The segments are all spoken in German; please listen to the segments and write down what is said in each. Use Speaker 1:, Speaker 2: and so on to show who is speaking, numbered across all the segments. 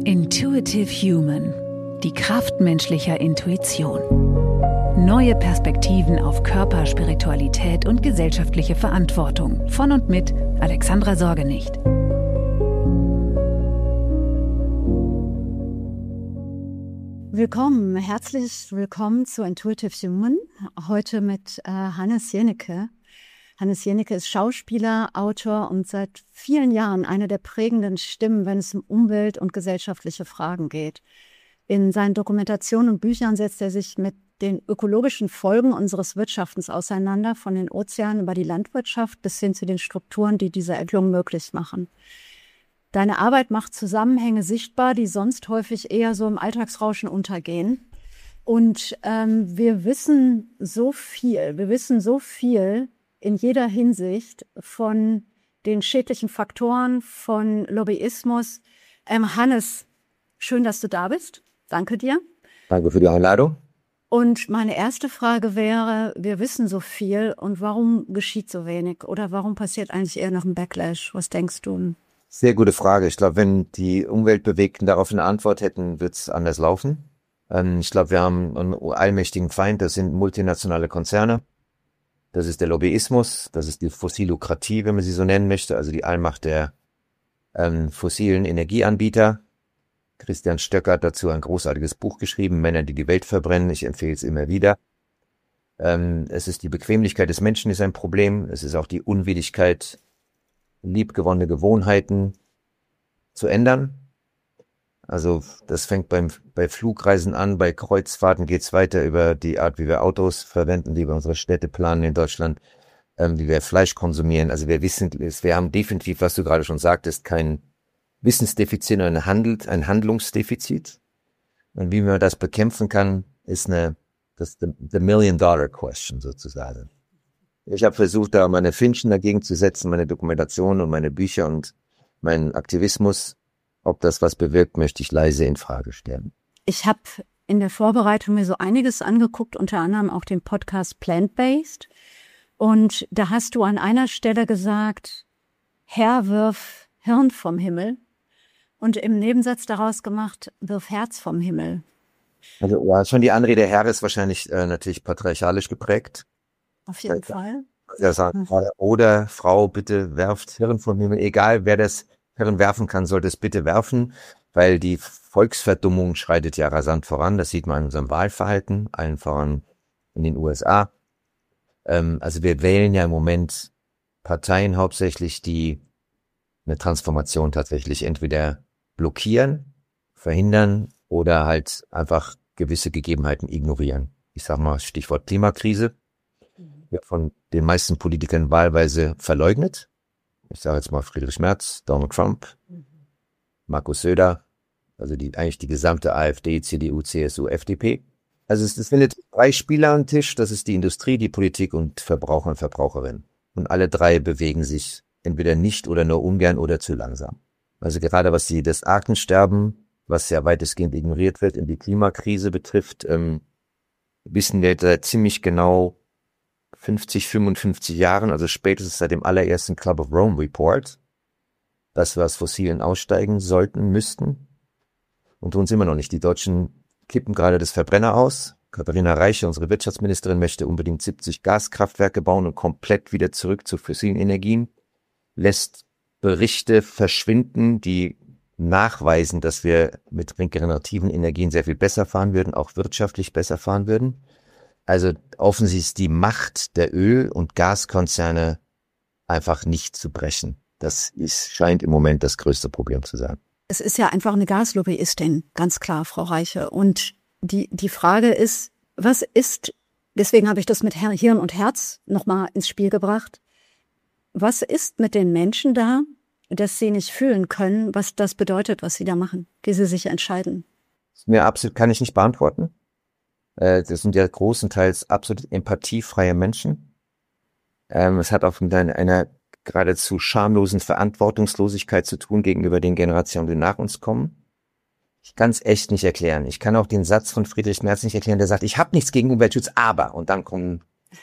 Speaker 1: Intuitive Human – die Kraft menschlicher Intuition. Neue Perspektiven auf Körper, Spiritualität und gesellschaftliche Verantwortung. Von und mit Alexandra Sorgenicht.
Speaker 2: Willkommen, herzlich willkommen zu Intuitive Human. Heute mit Hannes Jennecke. Hannes Jennecke ist Schauspieler, Autor und seit vielen Jahren eine der prägenden Stimmen, wenn es um Umwelt- und gesellschaftliche Fragen geht. In seinen Dokumentationen und Büchern setzt er sich mit den ökologischen Folgen unseres Wirtschaftens auseinander, von den Ozeanen über die Landwirtschaft bis hin zu den Strukturen, die diese Entwicklung möglich machen. Deine Arbeit macht Zusammenhänge sichtbar, die sonst häufig eher so im Alltagsrauschen untergehen. Und wir wissen so viel in jeder Hinsicht von den schädlichen Faktoren, von Lobbyismus. Hannes, schön, dass du da bist. Danke dir.
Speaker 3: Danke für die Einladung.
Speaker 2: Und meine erste Frage wäre, wir wissen so viel und warum geschieht so wenig? Oder warum passiert eigentlich eher noch ein Backlash? Was denkst du?
Speaker 3: Sehr gute Frage. Ich glaube, wenn die Umweltbewegten darauf eine Antwort hätten, wird es anders laufen. Ich glaube, wir haben einen allmächtigen Feind, das sind multinationale Konzerne. Das ist der Lobbyismus, das ist die Fossilokratie, wenn man sie so nennen möchte, also die Allmacht der fossilen Energieanbieter. Christian Stöcker hat dazu ein großartiges Buch geschrieben, Männer, die die Welt verbrennen. Ich empfehle es immer wieder. Es ist die Bequemlichkeit des Menschen, ist ein Problem. Es ist auch die Unwilligkeit, liebgewonnene Gewohnheiten zu ändern. Also das fängt bei Flugreisen an, bei Kreuzfahrten geht's weiter über die Art, wie wir Autos verwenden, wie wir unsere Städte planen in Deutschland, wie wir Fleisch konsumieren. Also wir haben definitiv, was du gerade schon sagtest, kein Wissensdefizit, ein Handlungsdefizit. Und wie man das bekämpfen kann, ist the $1-Million-Question sozusagen. Ich habe versucht, da meine Fintchen dagegen zu setzen, meine Dokumentation und meine Bücher und meinen Aktivismus. Ob das was bewirkt, möchte ich leise in Frage stellen.
Speaker 2: Ich habe in der Vorbereitung mir so einiges angeguckt, unter anderem auch den Podcast Plant-Based. Und da hast du an einer Stelle gesagt, Herr, wirf Hirn vom Himmel. Und im Nebensatz daraus gemacht, wirf Herz vom Himmel.
Speaker 3: Also ja, schon die Anrede Herr ist wahrscheinlich natürlich patriarchalisch geprägt.
Speaker 2: Auf jeden Fall.
Speaker 3: Er sagt, oder Frau, bitte werft Hirn vom Himmel. Egal, wer das Hirn werfen kann, sollte es bitte werfen, weil die Volksverdummung schreitet ja rasant voran. Das sieht man in unserem Wahlverhalten, allen voran in den USA. Also wir wählen ja im Moment Parteien hauptsächlich, die eine Transformation tatsächlich entweder blockieren, verhindern oder halt einfach gewisse Gegebenheiten ignorieren. Ich sag mal Stichwort Klimakrise. Wird von den meisten Politikern wahlweise verleugnet. Ich sage jetzt mal Friedrich Merz, Donald Trump, Markus Söder, also eigentlich die gesamte AfD, CDU, CSU, FDP. Also es findet 3 Spieler am Tisch, das ist die Industrie, die Politik und Verbraucher und Verbraucherinnen. Und alle 3 bewegen sich entweder nicht oder nur ungern oder zu langsam. Also gerade was das Artensterben, was ja weitestgehend ignoriert wird, in die Klimakrise betrifft, wissen wir da ziemlich genau 50, 55 Jahren, also spätestens seit dem allerersten Club of Rome Report, dass wir aus Fossilen aussteigen sollten, müssten. Und tun es immer noch nicht. Die Deutschen kippen gerade das Verbrenner aus. Katharina Reiche, unsere Wirtschaftsministerin, möchte unbedingt 70 Gaskraftwerke bauen und komplett wieder zurück zu fossilen Energien. Lässt Berichte verschwinden, die nachweisen, dass wir mit regenerativen Energien sehr viel besser fahren würden, auch wirtschaftlich besser fahren würden. Also offensichtlich ist die Macht der Öl- und Gaskonzerne einfach nicht zu brechen. Das scheint im Moment das größte Problem zu sein.
Speaker 2: Es ist ja einfach eine Gaslobbyistin, ganz klar, Frau Reiche. Und die Frage ist, was ist, deswegen habe ich das mit Hirn und Herz nochmal ins Spiel gebracht, was ist mit den Menschen da, dass sie nicht fühlen können, was das bedeutet, was sie da machen, wie sie sich entscheiden?
Speaker 3: Kann ich nicht beantworten. Das sind ja großenteils absolut empathiefreie Menschen. Es hat auch mit einer geradezu schamlosen Verantwortungslosigkeit zu tun gegenüber den Generationen, die nach uns kommen. Ich kann es echt nicht erklären. Ich kann auch den Satz von Friedrich Merz nicht erklären, der sagt, ich habe nichts gegen Umweltschutz, aber, und dann kommt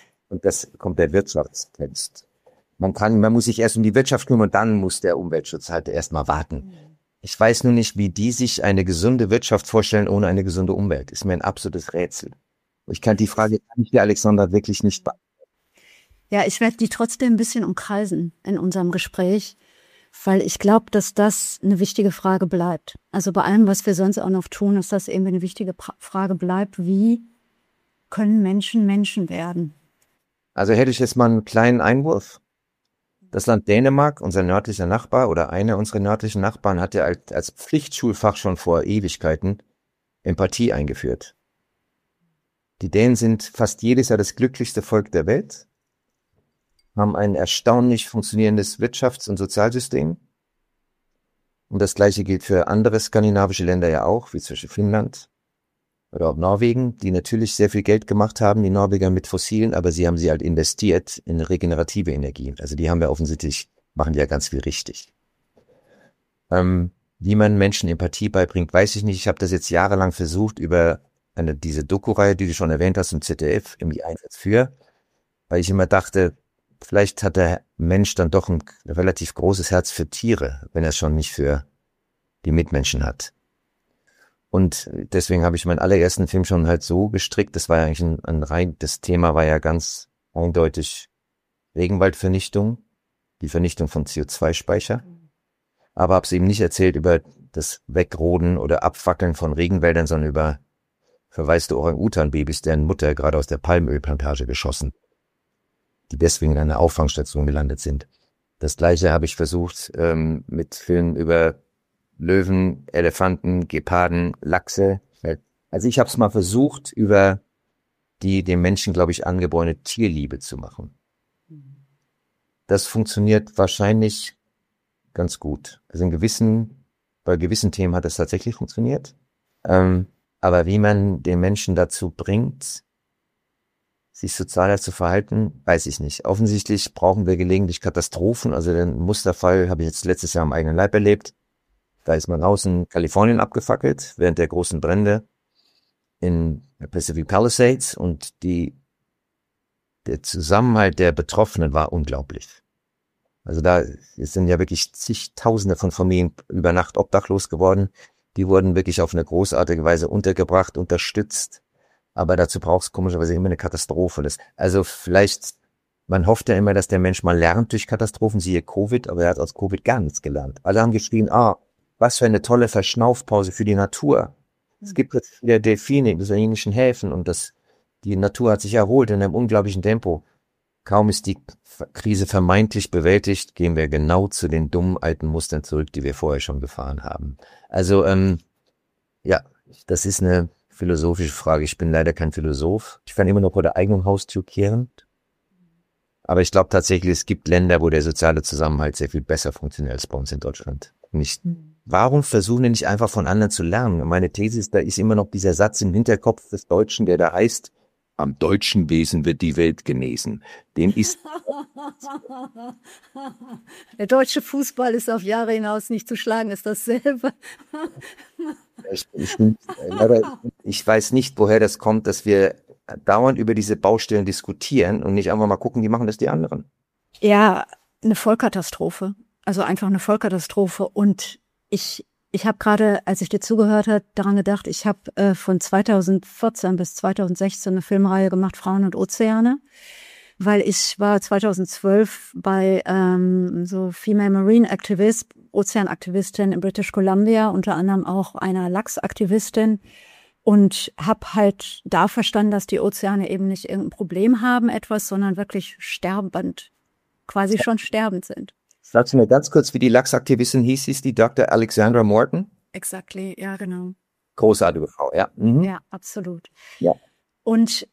Speaker 3: der Wirtschaftstext. Man muss sich erst um die Wirtschaft kümmern und dann muss der Umweltschutz halt erstmal warten. Ich weiß nur nicht, wie die sich eine gesunde Wirtschaft vorstellen ohne eine gesunde Umwelt. Ist mir ein absolutes Rätsel. Die Frage kann ich dir, Alexandra, wirklich nicht beantworten.
Speaker 2: Ja, ich werde die trotzdem ein bisschen umkreisen in unserem Gespräch, weil ich glaube, dass das eine wichtige Frage bleibt. Also bei allem, was wir sonst auch noch tun, dass das eben eine wichtige Frage bleibt. Wie können Menschen Menschen werden?
Speaker 3: Also hätte ich jetzt mal einen kleinen Einwurf. Das Land Dänemark, unser nördlicher Nachbar oder einer unserer nördlichen Nachbarn, hat ja als Pflichtschulfach schon vor Ewigkeiten Empathie eingeführt. Die Dänen sind fast jedes Jahr das glücklichste Volk der Welt, haben ein erstaunlich funktionierendes Wirtschafts- und Sozialsystem. Und das Gleiche gilt für andere skandinavische Länder ja auch, wie zum Beispiel Finnland oder auch Norwegen, die natürlich sehr viel Geld gemacht haben, die Norweger mit Fossilen, aber sie haben sie halt investiert in regenerative Energien. Also die haben ja offensichtlich, machen die ja ganz viel richtig. Wie man Menschen Empathie beibringt, weiß ich nicht. Ich habe das jetzt jahrelang versucht über diese Doku-Reihe, die du schon erwähnt hast, im ZDF, im Einsatz für, weil ich immer dachte, vielleicht hat der Mensch dann doch ein relativ großes Herz für Tiere, wenn er es schon nicht für die Mitmenschen hat. Und deswegen habe ich meinen allerersten Film schon halt so gestrickt, das war ja eigentlich das Thema war ja ganz eindeutig Regenwaldvernichtung, die Vernichtung von CO2-Speicher. Aber habe es eben nicht erzählt über das Wegroden oder Abfackeln von Regenwäldern, sondern über verwaiste Orang-Utan-Babys, deren Mutter gerade aus der Palmölplantage geschossen, die deswegen in einer Auffangstation gelandet sind. Das Gleiche habe ich versucht mit Filmen über Löwen, Elefanten, Geparden, Lachse. Also ich habe es mal versucht, über die dem Menschen, glaube ich, angeborene Tierliebe zu machen. Das funktioniert wahrscheinlich ganz gut. Also bei gewissen Themen hat es tatsächlich funktioniert. Aber wie man den Menschen dazu bringt, sich sozialer zu verhalten, weiß ich nicht. Offensichtlich brauchen wir gelegentlich Katastrophen. Also den Musterfall habe ich jetzt letztes Jahr am eigenen Leib erlebt. Da ist man raus in Kalifornien abgefackelt während der großen Brände in Pacific Palisades und der Zusammenhalt der Betroffenen war unglaublich. Also da sind ja wirklich zigtausende von Familien über Nacht obdachlos geworden. Die wurden wirklich auf eine großartige Weise untergebracht, unterstützt. Aber dazu braucht es komischerweise immer eine Katastrophe. Also vielleicht, man hofft ja immer, dass der Mensch mal lernt durch Katastrophen, siehe Covid, aber er hat aus Covid gar nichts gelernt. Alle haben geschrien, was für eine tolle Verschnaufpause für die Natur. Es gibt jetzt wieder Delfine in israelischen Häfen und die Natur hat sich erholt in einem unglaublichen Tempo. Kaum ist die Krise vermeintlich bewältigt, gehen wir genau zu den dummen alten Mustern zurück, die wir vorher schon gefahren haben. Also, das ist eine philosophische Frage. Ich bin leider kein Philosoph. Ich kann immer noch vor der eigenen Haustür kehren. Aber ich glaube tatsächlich, es gibt Länder, wo der soziale Zusammenhalt sehr viel besser funktioniert als bei uns in Deutschland. Warum versuchen wir nicht einfach von anderen zu lernen? Meine These ist, da ist immer noch dieser Satz im Hinterkopf des Deutschen, der da heißt, am deutschen Wesen wird die Welt genesen.
Speaker 2: Der deutsche Fußball ist auf Jahre hinaus nicht zu schlagen, ist dasselbe.
Speaker 3: Ich weiß nicht, woher das kommt, dass wir dauernd über diese Baustellen diskutieren und nicht einfach mal gucken, wie machen das die anderen.
Speaker 2: Ja, eine Vollkatastrophe. Also einfach eine Vollkatastrophe. Und ich habe gerade, als ich dir zugehört habe, daran gedacht, ich habe von 2014 bis 2016 eine Filmreihe gemacht, Frauen und Ozeane, weil ich war 2012 bei so Female Marine Activist, Ozeanaktivistin in British Columbia, unter anderem auch einer Lachsaktivistin und habe halt da verstanden, dass die Ozeane eben nicht irgendein Problem haben, sondern wirklich quasi schon sterbend sind.
Speaker 3: Sagst du mir ganz kurz, wie die Lachsaktivistin hieß die Dr. Alexandra Morton?
Speaker 2: Exactly, ja, genau.
Speaker 3: Großartige Frau, ja. Mhm.
Speaker 2: Ja, absolut.
Speaker 3: Ja.
Speaker 2: Und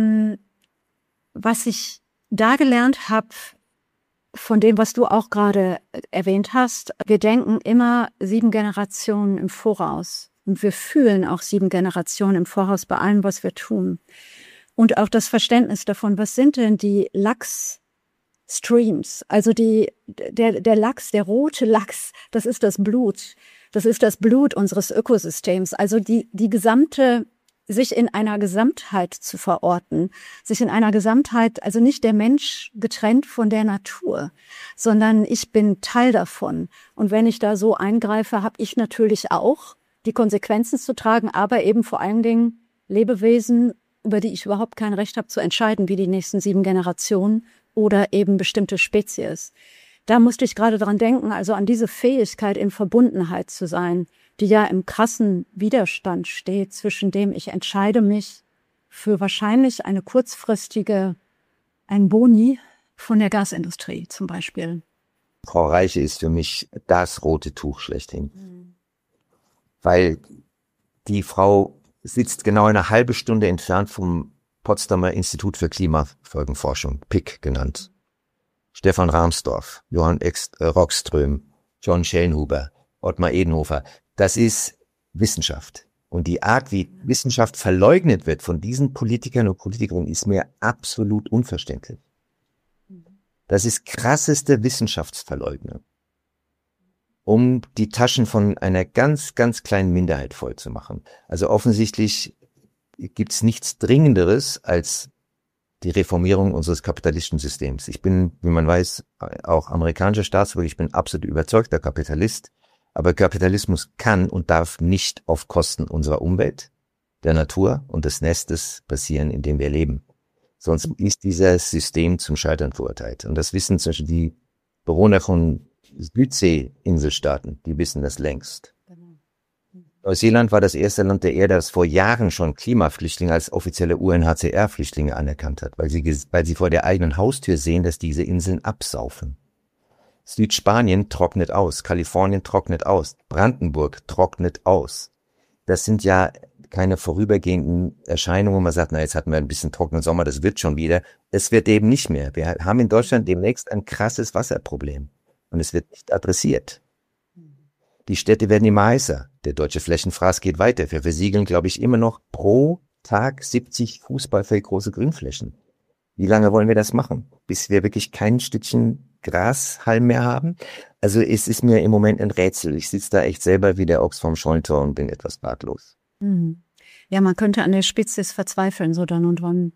Speaker 2: was ich da gelernt habe, von dem, was du auch gerade erwähnt hast, wir denken immer 7 Generationen im Voraus. Und wir fühlen auch 7 Generationen im Voraus bei allem, was wir tun. Und auch das Verständnis davon, was sind denn die Lachsstreams? Also der Lachs, der rote Lachs, das ist das Blut. Das ist das Blut unseres Ökosystems. Also die gesamte sich in einer Gesamtheit zu verorten, sich in einer Gesamtheit, also nicht der Mensch getrennt von der Natur, sondern ich bin Teil davon. Und wenn ich da so eingreife, habe ich natürlich auch die Konsequenzen zu tragen, aber eben vor allen Dingen Lebewesen, über die ich überhaupt kein Recht habe zu entscheiden, wie die nächsten 7 Generationen oder eben bestimmte Spezies. Da musste ich gerade dran denken, also an diese Fähigkeit, in Verbundenheit zu sein, die ja im krassen Widerstand steht zwischen dem, ich entscheide mich für wahrscheinlich eine kurzfristige, ein Boni von der Gasindustrie zum Beispiel.
Speaker 3: Frau Reiche ist für mich das rote Tuch schlechthin. Weil die Frau sitzt genau eine halbe Stunde entfernt vom Potsdamer Institut für Klimafolgenforschung, PIC genannt. Stefan Rahmsdorf, Johann Rockström, John Schellenhuber, Ottmar Edenhofer. Das ist Wissenschaft. Und die Art, wie Wissenschaft verleugnet wird von diesen Politikern und Politikerinnen, ist mir absolut unverständlich. Das ist krasseste Wissenschaftsverleugnung, um die Taschen von einer ganz, ganz kleinen Minderheit voll zu machen. Also offensichtlich gibt's nichts Dringenderes als die Reformierung unseres kapitalistischen Systems. Ich bin, wie man weiß, auch amerikanischer Staatsbürger. Ich bin absolut überzeugter Kapitalist. Aber Kapitalismus kann und darf nicht auf Kosten unserer Umwelt, der Natur und des Nestes passieren, in dem wir leben. Sonst ist dieses System zum Scheitern verurteilt. Und das wissen zum Beispiel die Bewohner von Südsee-Inselstaaten, die wissen das längst. Neuseeland war das erste Land der Erde, das vor Jahren schon Klimaflüchtlinge als offizielle UNHCR-Flüchtlinge anerkannt hat, weil sie vor der eigenen Haustür sehen, dass diese Inseln absaufen. Südspanien trocknet aus, Kalifornien trocknet aus, Brandenburg trocknet aus. Das sind ja keine vorübergehenden Erscheinungen, wo man sagt, na, jetzt hatten wir ein bisschen trockenen Sommer, das wird schon wieder. Es wird eben nicht mehr. Wir haben in Deutschland demnächst ein krasses Wasserproblem und es wird nicht adressiert. Die Städte werden immer heißer. Der deutsche Flächenfraß geht weiter. Wir versiegeln, glaube ich, immer noch pro Tag 70 Fußballfeld große Grünflächen. Wie lange wollen wir das machen? Bis wir wirklich kein Stückchen Grashalm mehr haben? Also es ist mir im Moment ein Rätsel. Ich sitze da echt selber wie der Ochs vorm Scheunentor und bin etwas ratlos.
Speaker 2: Ja, man könnte an der Spezies verzweifeln, so dann und wann.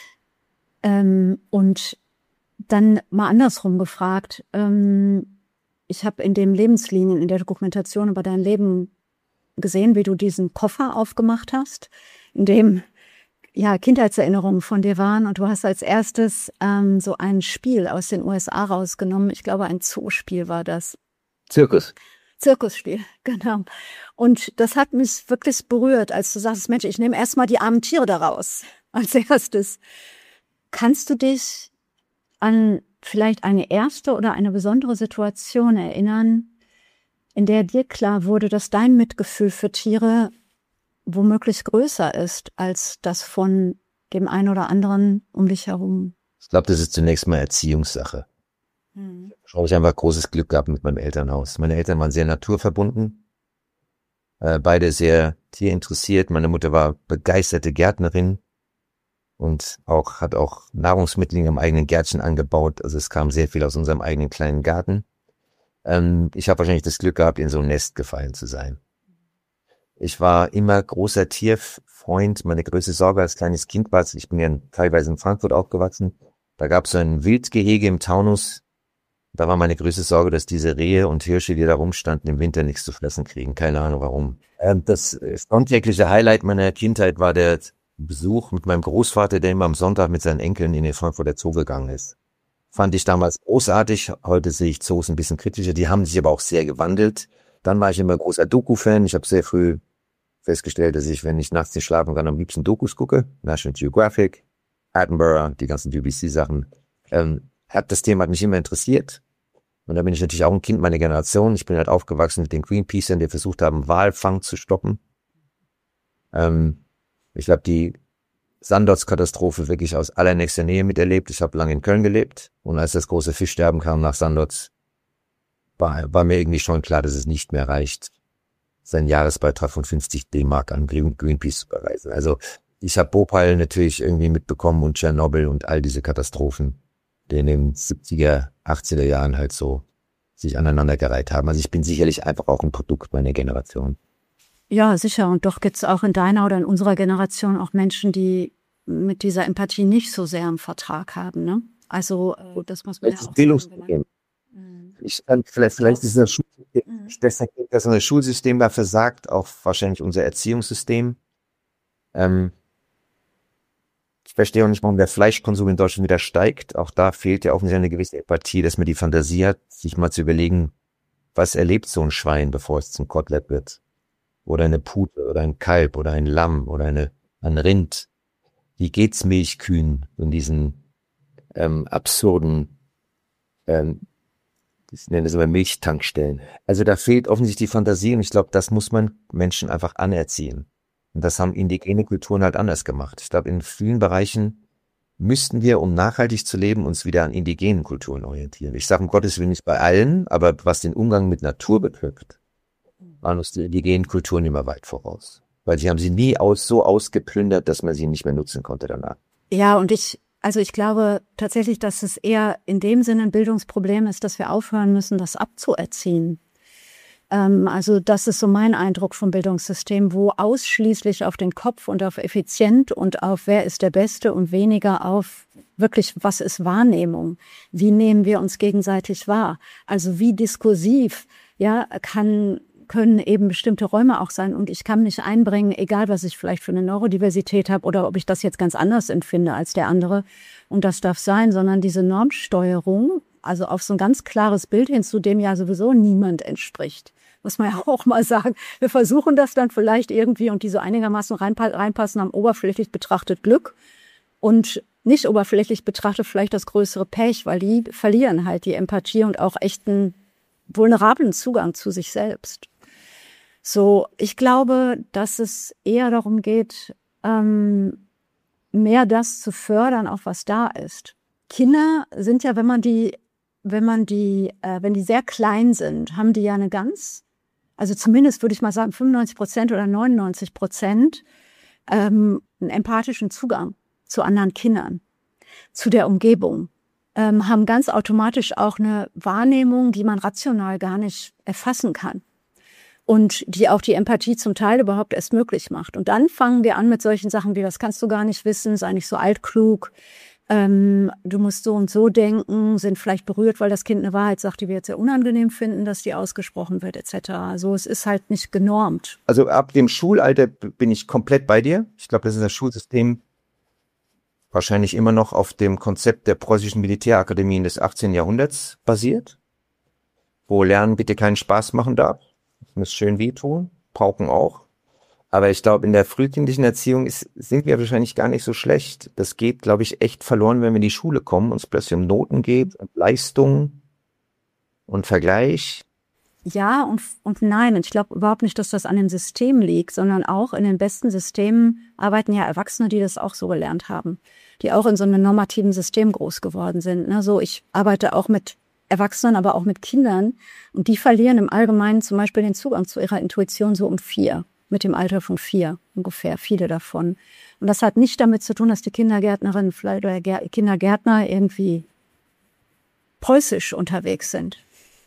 Speaker 2: Und dann mal andersrum gefragt, ich habe in den Lebenslinien, in der Dokumentation über dein Leben gesehen, wie du diesen Koffer aufgemacht hast, in dem ja Kindheitserinnerungen von dir waren. Und du hast als erstes so ein Spiel aus den USA rausgenommen. Ich glaube, ein Zoospiel war das. Zirkusspiel, genau. Und das hat mich wirklich berührt, als du sagst, Mensch, ich nehme erstmal die armen Tiere da raus als erstes. Kannst du dich an vielleicht eine erste oder eine besondere Situation erinnern, in der dir klar wurde, dass dein Mitgefühl für Tiere womöglich größer ist als das von dem einen oder anderen um dich herum?
Speaker 3: Ich glaube, das ist zunächst mal Erziehungssache. Ich habe einfach großes Glück gehabt mit meinem Elternhaus. Meine Eltern waren sehr naturverbunden, beide sehr tierinteressiert. Meine Mutter war begeisterte Gärtnerin und hat auch Nahrungsmittel in ihrem eigenen Gärtchen angebaut. Also es kam sehr viel aus unserem eigenen kleinen Garten. Ich habe wahrscheinlich das Glück gehabt, in so ein Nest gefallen zu sein. Ich war immer großer Tierfreund. Meine größte Sorge als kleines Kind war, ich bin ja teilweise in Frankfurt aufgewachsen, da gab es so ein Wildgehege im Taunus. Da war meine größte Sorge, dass diese Rehe und Hirsche, die da rumstanden, im Winter nichts zu fressen kriegen. Keine Ahnung warum. Das sonntägliche Highlight meiner Kindheit war der Besuch mit meinem Großvater, der immer am Sonntag mit seinen Enkeln in den Frankfurter Zoo gegangen ist. Fand ich damals großartig. Heute sehe ich Zoos ein bisschen kritischer. Die haben sich aber auch sehr gewandelt. Dann war ich immer großer Doku-Fan. Ich habe sehr früh festgestellt, dass ich, wenn ich nachts nicht schlafen kann, am liebsten Dokus gucke. National Geographic, Attenborough, die ganzen BBC-Sachen. Das Thema hat mich immer interessiert. Und da bin ich natürlich auch ein Kind meiner Generation. Ich bin halt aufgewachsen mit den Greenpeacern, die versucht haben, Walfang zu stoppen. Ich habe die Sandotz-Katastrophe wirklich aus allernächster Nähe miterlebt. Ich habe lange in Köln gelebt. Und als das große Fischsterben kam nach Sandotz, war mir irgendwie schon klar, dass es nicht mehr reicht, seinen Jahresbeitrag von 50 D-Mark an Greenpeace zu überweisen. Also ich habe Bhopal natürlich irgendwie mitbekommen und Tschernobyl und all diese Katastrophen, die in den 70er, 80er Jahren halt so sich aneinandergereiht haben. Also ich bin sicherlich einfach auch ein Produkt meiner Generation.
Speaker 2: Ja, sicher. Und doch gibt es auch in deiner oder in unserer Generation auch Menschen, die mit dieser Empathie nicht so sehr einen Vertrag haben, ne? Also, das muss man ja auch
Speaker 3: Bildungssystem. Vielleicht ist das Schulsystem, deshalb das Schulsystem da versagt, auch wahrscheinlich unser Erziehungssystem. Ich verstehe auch nicht, warum der Fleischkonsum in Deutschland wieder steigt. Auch da fehlt ja offensichtlich eine gewisse Empathie, dass man die Fantasie hat, sich mal zu überlegen, was erlebt so ein Schwein, bevor es zum Kotelett wird? Oder eine Pute oder ein Kalb oder ein Lamm oder ein Rind. Wie geht's Milchkühen in diesen absurden, ich nenne es immer Milchtankstellen. Also da fehlt offensichtlich die Fantasie und ich glaube, das muss man Menschen einfach anerziehen. Und das haben indigene Kulturen halt anders gemacht. Ich glaube, in vielen Bereichen müssten wir, um nachhaltig zu leben, uns wieder an indigenen Kulturen orientieren. Ich sage um Gottes Willen nicht bei allen, aber was den Umgang mit Natur betrifft, waren uns die indigenen Kulturen immer weit voraus. Weil sie haben sie nie so ausgeplündert, dass man sie nicht mehr nutzen konnte danach.
Speaker 2: Ja, und ich glaube tatsächlich, dass es eher in dem Sinne ein Bildungsproblem ist, dass wir aufhören müssen, das abzuerziehen. Also das ist so mein Eindruck vom Bildungssystem, wo ausschließlich auf den Kopf und auf effizient und auf wer ist der Beste und weniger auf wirklich, was ist Wahrnehmung? Wie nehmen wir uns gegenseitig wahr? Also wie diskursiv, ja, können eben bestimmte Räume auch sein und ich kann mich einbringen, egal was ich vielleicht für eine Neurodiversität habe oder ob ich das jetzt ganz anders empfinde als der andere. Und das darf sein, sondern diese Normsteuerung, also auf so ein ganz klares Bild hin, zu dem ja sowieso niemand entspricht. Muss man ja auch mal sagen. Wir versuchen das dann vielleicht irgendwie und die so einigermaßen reinpassen, haben oberflächlich betrachtet Glück und nicht oberflächlich betrachtet vielleicht das größere Pech, weil die verlieren halt die Empathie und auch echten vulnerablen Zugang zu sich selbst. So, ich glaube, dass es eher darum geht, mehr das zu fördern, auch was da ist. Kinder sind ja, wenn die sehr klein sind, haben die ja also zumindest würde ich mal sagen 95% oder 99% einen empathischen Zugang zu anderen Kindern, zu der Umgebung, haben ganz automatisch auch eine Wahrnehmung, die man rational gar nicht erfassen kann. Und die auch die Empathie zum Teil überhaupt erst möglich macht. Und dann fangen wir an mit solchen Sachen wie, das kannst du gar nicht wissen, sei nicht so altklug, du musst so und so denken, sind vielleicht berührt, weil das Kind eine Wahrheit sagt, die wir jetzt sehr unangenehm finden, dass die ausgesprochen wird, etc. Also es ist halt nicht genormt.
Speaker 3: Also ab dem Schulalter bin ich komplett bei dir. Ich glaube, das ist das Schulsystem wahrscheinlich immer noch auf dem Konzept der preußischen Militärakademien des 18. Jahrhunderts basiert, wo Lernen bitte keinen Spaß machen darf. Muss schön wehtun, Pauken auch. Aber ich glaube, in der frühkindlichen Erziehung sind wir wahrscheinlich gar nicht so schlecht. Das geht, glaube ich, echt verloren, wenn wir in die Schule kommen, uns plötzlich um Noten geht, um Leistung und Vergleich.
Speaker 2: Ja und nein. Und ich glaube überhaupt nicht, dass das an dem System liegt, sondern auch in den besten Systemen arbeiten ja Erwachsene, die das auch so gelernt haben, die auch in so einem normativen System groß geworden sind. Ne? So, ich arbeite auch mit Erwachsenen, aber auch mit Kindern. Und die verlieren im Allgemeinen zum Beispiel den Zugang zu ihrer Intuition so um 4, mit dem Alter von 4 ungefähr, viele davon. Und das hat nicht damit zu tun, dass die Kindergärtnerin vielleicht oder Kindergärtner irgendwie preußisch unterwegs sind.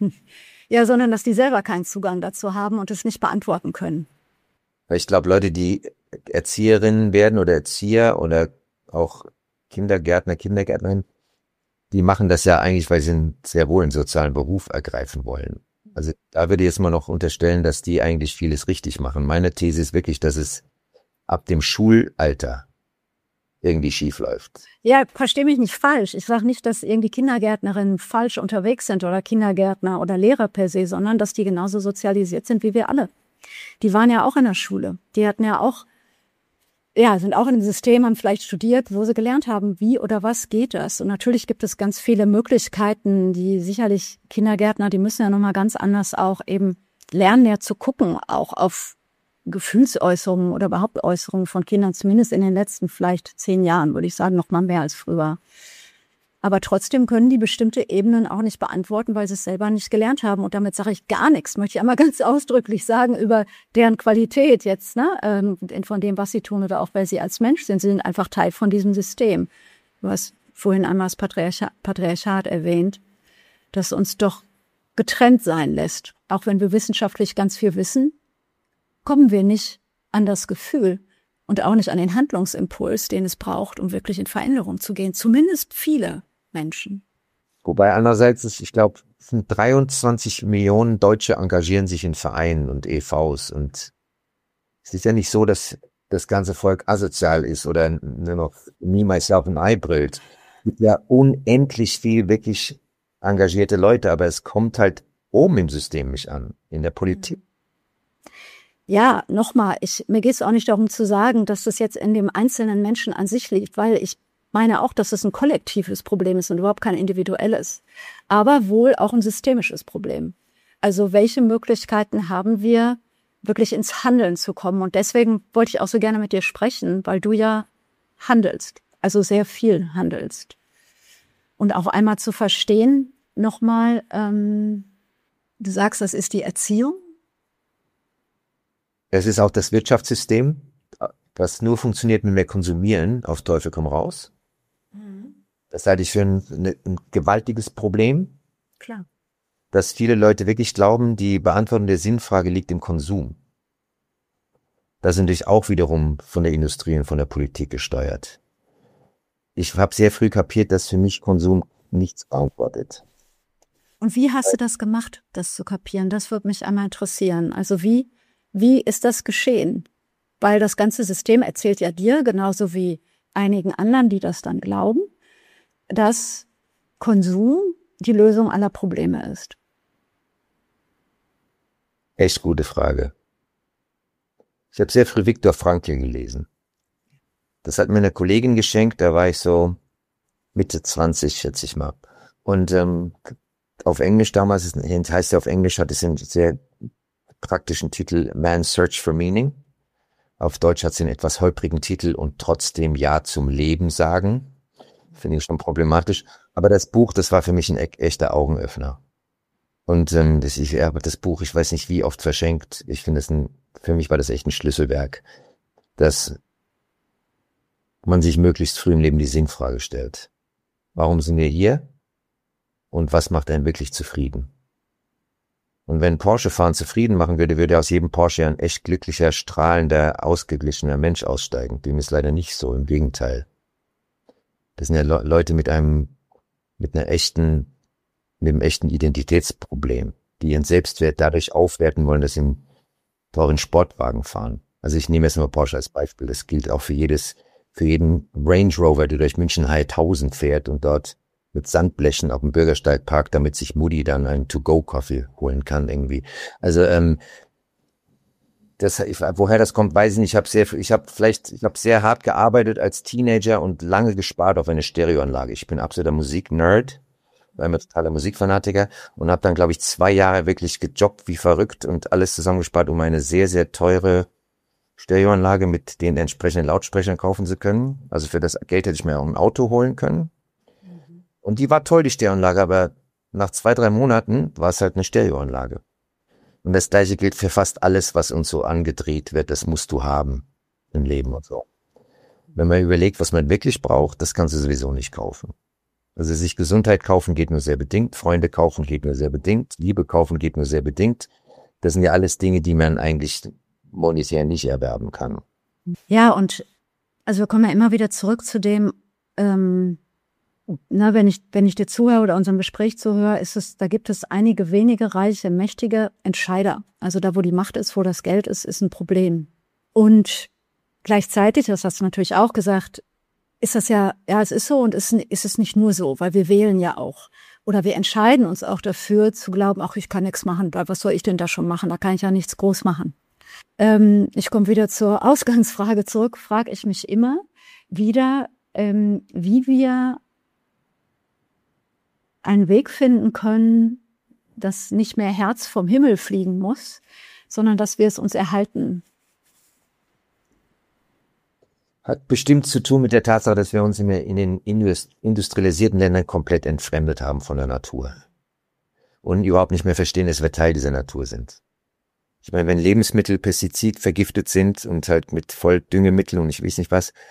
Speaker 2: Ja, sondern dass die selber keinen Zugang dazu haben und es nicht beantworten können.
Speaker 3: Ich glaube, Leute, die Erzieherinnen werden oder Erzieher oder auch Kindergärtnerin, die machen das ja eigentlich, weil sie sehr wohl einen sozialen Beruf ergreifen wollen. Also da würde ich jetzt mal noch unterstellen, dass die eigentlich vieles richtig machen. Meine These ist wirklich, dass es ab dem Schulalter irgendwie schief läuft.
Speaker 2: Ja, versteh mich nicht falsch. Ich sage nicht, dass irgendwie Kindergärtnerinnen falsch unterwegs sind oder Kindergärtner oder Lehrer per se, sondern dass die genauso sozialisiert sind wie wir alle. Die waren ja auch in der Schule. Die hatten ja auch, sind auch in einem System, haben vielleicht studiert, wo sie gelernt haben, wie oder was geht das. Und natürlich gibt es ganz viele Möglichkeiten, die sicherlich Kindergärtner, die müssen ja nochmal ganz anders auch eben lernen, ja zu gucken, auch auf Gefühlsäußerungen oder überhaupt Äußerungen von Kindern, zumindest in den letzten vielleicht 10 Jahren, würde ich sagen, noch mal mehr als früher. Aber trotzdem können die bestimmte Ebenen auch nicht beantworten, weil sie es selber nicht gelernt haben. Und damit sage ich gar nichts, möchte ich einmal ganz ausdrücklich sagen, über deren Qualität jetzt, ne, von dem, was sie tun oder auch, wer sie als Mensch sind. Sie sind einfach Teil von diesem System. Du hast vorhin einmal das Patriarchat erwähnt, das uns doch getrennt sein lässt. Auch wenn wir wissenschaftlich ganz viel wissen, kommen wir nicht an das Gefühl und auch nicht an den Handlungsimpuls, den es braucht, um wirklich in Veränderung zu gehen. Zumindest viele Menschen.
Speaker 3: Wobei andererseits, ich glaube, 23 Millionen Deutsche engagieren sich in Vereinen und EVs. Und es ist ja nicht so, dass das ganze Volk asozial ist oder nur noch me, myself and I brüllt. Es gibt ja unendlich viel wirklich engagierte Leute, aber es kommt halt oben im System nicht an, in der Politik.
Speaker 2: Ja, nochmal, mir geht es auch nicht darum zu sagen, dass das jetzt in dem einzelnen Menschen an sich liegt, weil ich meine auch, dass es ein kollektives Problem ist und überhaupt kein individuelles, aber wohl auch ein systemisches Problem. Also welche Möglichkeiten haben wir, wirklich ins Handeln zu kommen? Und deswegen wollte ich auch so gerne mit dir sprechen, weil du ja handelst, also sehr viel handelst. Und auch einmal zu verstehen, nochmal, du sagst, das ist die Erziehung?
Speaker 3: Es ist auch das Wirtschaftssystem, was nur funktioniert, wenn wir konsumieren, auf Teufel komm raus. Das halte ich für ein gewaltiges Problem.
Speaker 2: Klar.
Speaker 3: Dass viele Leute wirklich glauben, die Beantwortung der Sinnfrage liegt im Konsum. Das ist natürlich auch wiederum von der Industrie und von der Politik gesteuert. Ich habe sehr früh kapiert, dass für mich Konsum nichts beantwortet.
Speaker 2: Und wie hast du das gemacht, das zu kapieren? Das würde mich einmal interessieren. Also wie ist das geschehen? Weil das ganze System erzählt ja dir, genauso wie einigen anderen, die das dann glauben, dass Konsum die Lösung aller Probleme ist.
Speaker 3: Echt gute Frage. Ich habe sehr früh Viktor Frankl gelesen. Das hat mir eine Kollegin geschenkt, da war ich so Mitte 20, schätze ich mal. Und auf Englisch damals, heißt ja auf Englisch, hat es einen sehr praktischen Titel Man's Search for Meaning. Auf Deutsch hat es einen etwas holprigen Titel und trotzdem Ja zum Leben sagen. Finde ich schon problematisch. Aber das Buch, das war für mich ein echter Augenöffner. Und das Buch, ich weiß nicht wie oft verschenkt. Ich finde für mich war das echt ein Schlüsselwerk, dass man sich möglichst früh im Leben die Sinnfrage stellt. Warum sind wir hier? Und was macht einen wirklich zufrieden? Und wenn Porsche-Fahren zufrieden machen würde aus jedem Porsche ein echt glücklicher, strahlender, ausgeglichener Mensch aussteigen. Dem ist leider nicht so, im Gegenteil. Das sind ja Leute mit einem echten Identitätsproblem, die ihren Selbstwert dadurch aufwerten wollen, dass sie einen teuren Sportwagen fahren. Also ich nehme jetzt mal Porsche als Beispiel. Das gilt auch für jeden Range Rover, der durch München High 1000 fährt und dort mit Sandblechen auf dem Bürgersteig parkt, damit sich Mutti dann einen To-Go-Kaffee holen kann irgendwie. Also woher das kommt, weiß ich nicht. Ich habe sehr hart gearbeitet als Teenager und lange gespart auf eine Stereoanlage. Ich bin absoluter Musik-Nerd, war immer totaler Musikfanatiker und habe dann, glaube ich, 2 Jahre wirklich gejobbt wie verrückt und alles zusammengespart, um eine sehr, sehr teure Stereoanlage mit den entsprechenden Lautsprechern kaufen zu können. Also für das Geld hätte ich mir auch ein Auto holen können. Und die war toll, die Stereoanlage, aber nach 2-3 Monaten war es halt eine Stereoanlage. Und das Gleiche gilt für fast alles, was uns so angedreht wird. Das musst du haben im Leben und so. Wenn man überlegt, was man wirklich braucht, das kannst du sowieso nicht kaufen. Also sich Gesundheit kaufen geht nur sehr bedingt, Freunde kaufen geht nur sehr bedingt, Liebe kaufen geht nur sehr bedingt. Das sind ja alles Dinge, die man eigentlich monetär nicht erwerben kann.
Speaker 2: Ja, und also wir kommen ja immer wieder zurück zu dem, wenn ich dir zuhöre oder unserem Gespräch zuhöre, da gibt es einige wenige reiche, mächtige Entscheider. Also da, wo die Macht ist, wo das Geld ist ein Problem. Und gleichzeitig, das hast du natürlich auch gesagt, ist das ja, es ist so und ist es nicht nur so, weil wir wählen ja auch. Oder wir entscheiden uns auch dafür zu glauben, ach, ich kann nichts machen, was soll ich denn da schon machen? Da kann ich ja nichts groß machen. Ich komme wieder zur Ausgangsfrage zurück, frage ich mich immer wieder, wie wir einen Weg finden können, dass nicht mehr Herz vom Himmel fliegen muss, sondern dass wir es uns erhalten.
Speaker 3: Hat bestimmt zu tun mit der Tatsache, dass wir uns in den industrialisierten Ländern komplett entfremdet haben von der Natur und überhaupt nicht mehr verstehen, dass wir Teil dieser Natur sind. Ich meine, wenn Lebensmittel pestizidvergiftet sind und halt mit voll Düngemittel und ich weiß nicht was,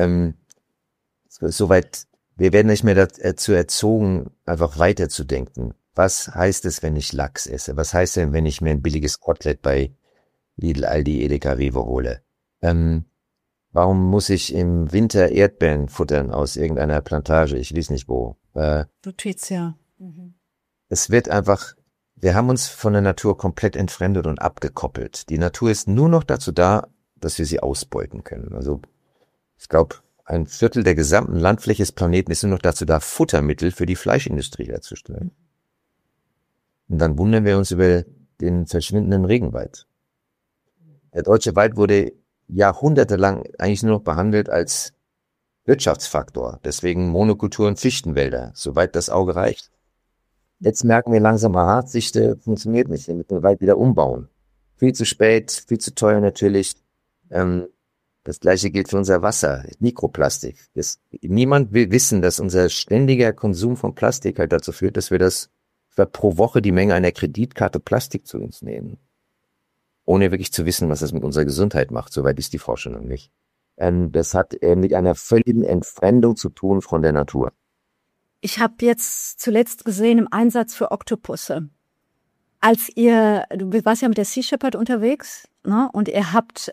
Speaker 3: soweit, wir werden nicht mehr dazu erzogen, einfach weiterzudenken. Was heißt es, wenn ich Lachs esse? Was heißt denn, wenn ich mir ein billiges Kotelett bei Lidl, Aldi, Edeka, Rewe hole. Warum muss ich im Winter Erdbeeren futtern aus irgendeiner Plantage? Ich weiß nicht wo.
Speaker 2: Du tweetst ja.
Speaker 3: Es wird einfach, wir haben uns von der Natur komplett entfremdet und abgekoppelt. Die Natur ist nur noch dazu da, dass wir sie ausbeuten können. Also ich glaube, 1/4 der gesamten Landfläche des Planeten ist nur noch dazu da, Futtermittel für die Fleischindustrie herzustellen. Und dann wundern wir uns über den verschwindenden Regenwald. Der deutsche Wald wurde jahrhundertelang eigentlich nur noch behandelt als Wirtschaftsfaktor. Deswegen Monokulturen, Fichtenwälder, soweit das Auge reicht. Jetzt merken wir langsam, Sichte funktioniert nicht, wir müssen den Wald wieder umbauen. Viel zu spät, viel zu teuer natürlich. Das Gleiche gilt für unser Wasser, Mikroplastik. Niemand will wissen, dass unser ständiger Konsum von Plastik halt dazu führt, dass wir pro Woche die Menge einer Kreditkarte Plastik zu uns nehmen. Ohne wirklich zu wissen, was das mit unserer Gesundheit macht. Soweit ist die Forschung noch nicht. Das hat mit einer völligen Entfremdung zu tun von der Natur.
Speaker 2: Ich habe jetzt zuletzt gesehen im Einsatz für Oktopusse. Du warst ja mit der Sea Shepherd unterwegs, ne? Und ihr habt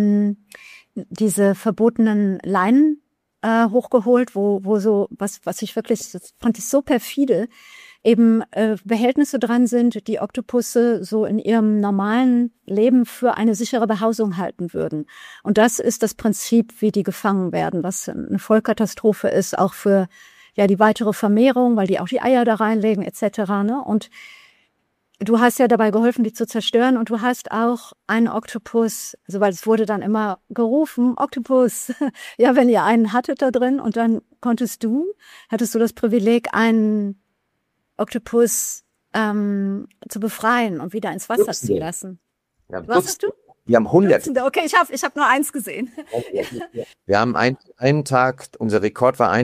Speaker 2: diese verbotenen Leinen hochgeholt, wo so, was ich wirklich, das fand ich so perfide, eben Behältnisse dran sind, die Oktopusse so in ihrem normalen Leben für eine sichere Behausung halten würden. Und das ist das Prinzip, wie die gefangen werden, was eine Vollkatastrophe ist, auch für die weitere Vermehrung, weil die auch die Eier da reinlegen etc. Ne? Und du hast ja dabei geholfen, die zu zerstören, und du hast auch einen Oktopus, also weil es wurde dann immer gerufen, Oktopus, ja, wenn ihr einen hattet da drin, und dann hattest du das Privileg, einen Oktopus zu befreien und wieder ins Wasser zu lassen.
Speaker 3: Ja,
Speaker 2: was hast du?
Speaker 3: Wir haben 100.
Speaker 2: Okay, ich hab nur eins gesehen.
Speaker 3: Wir haben einen Tag, unser Rekord war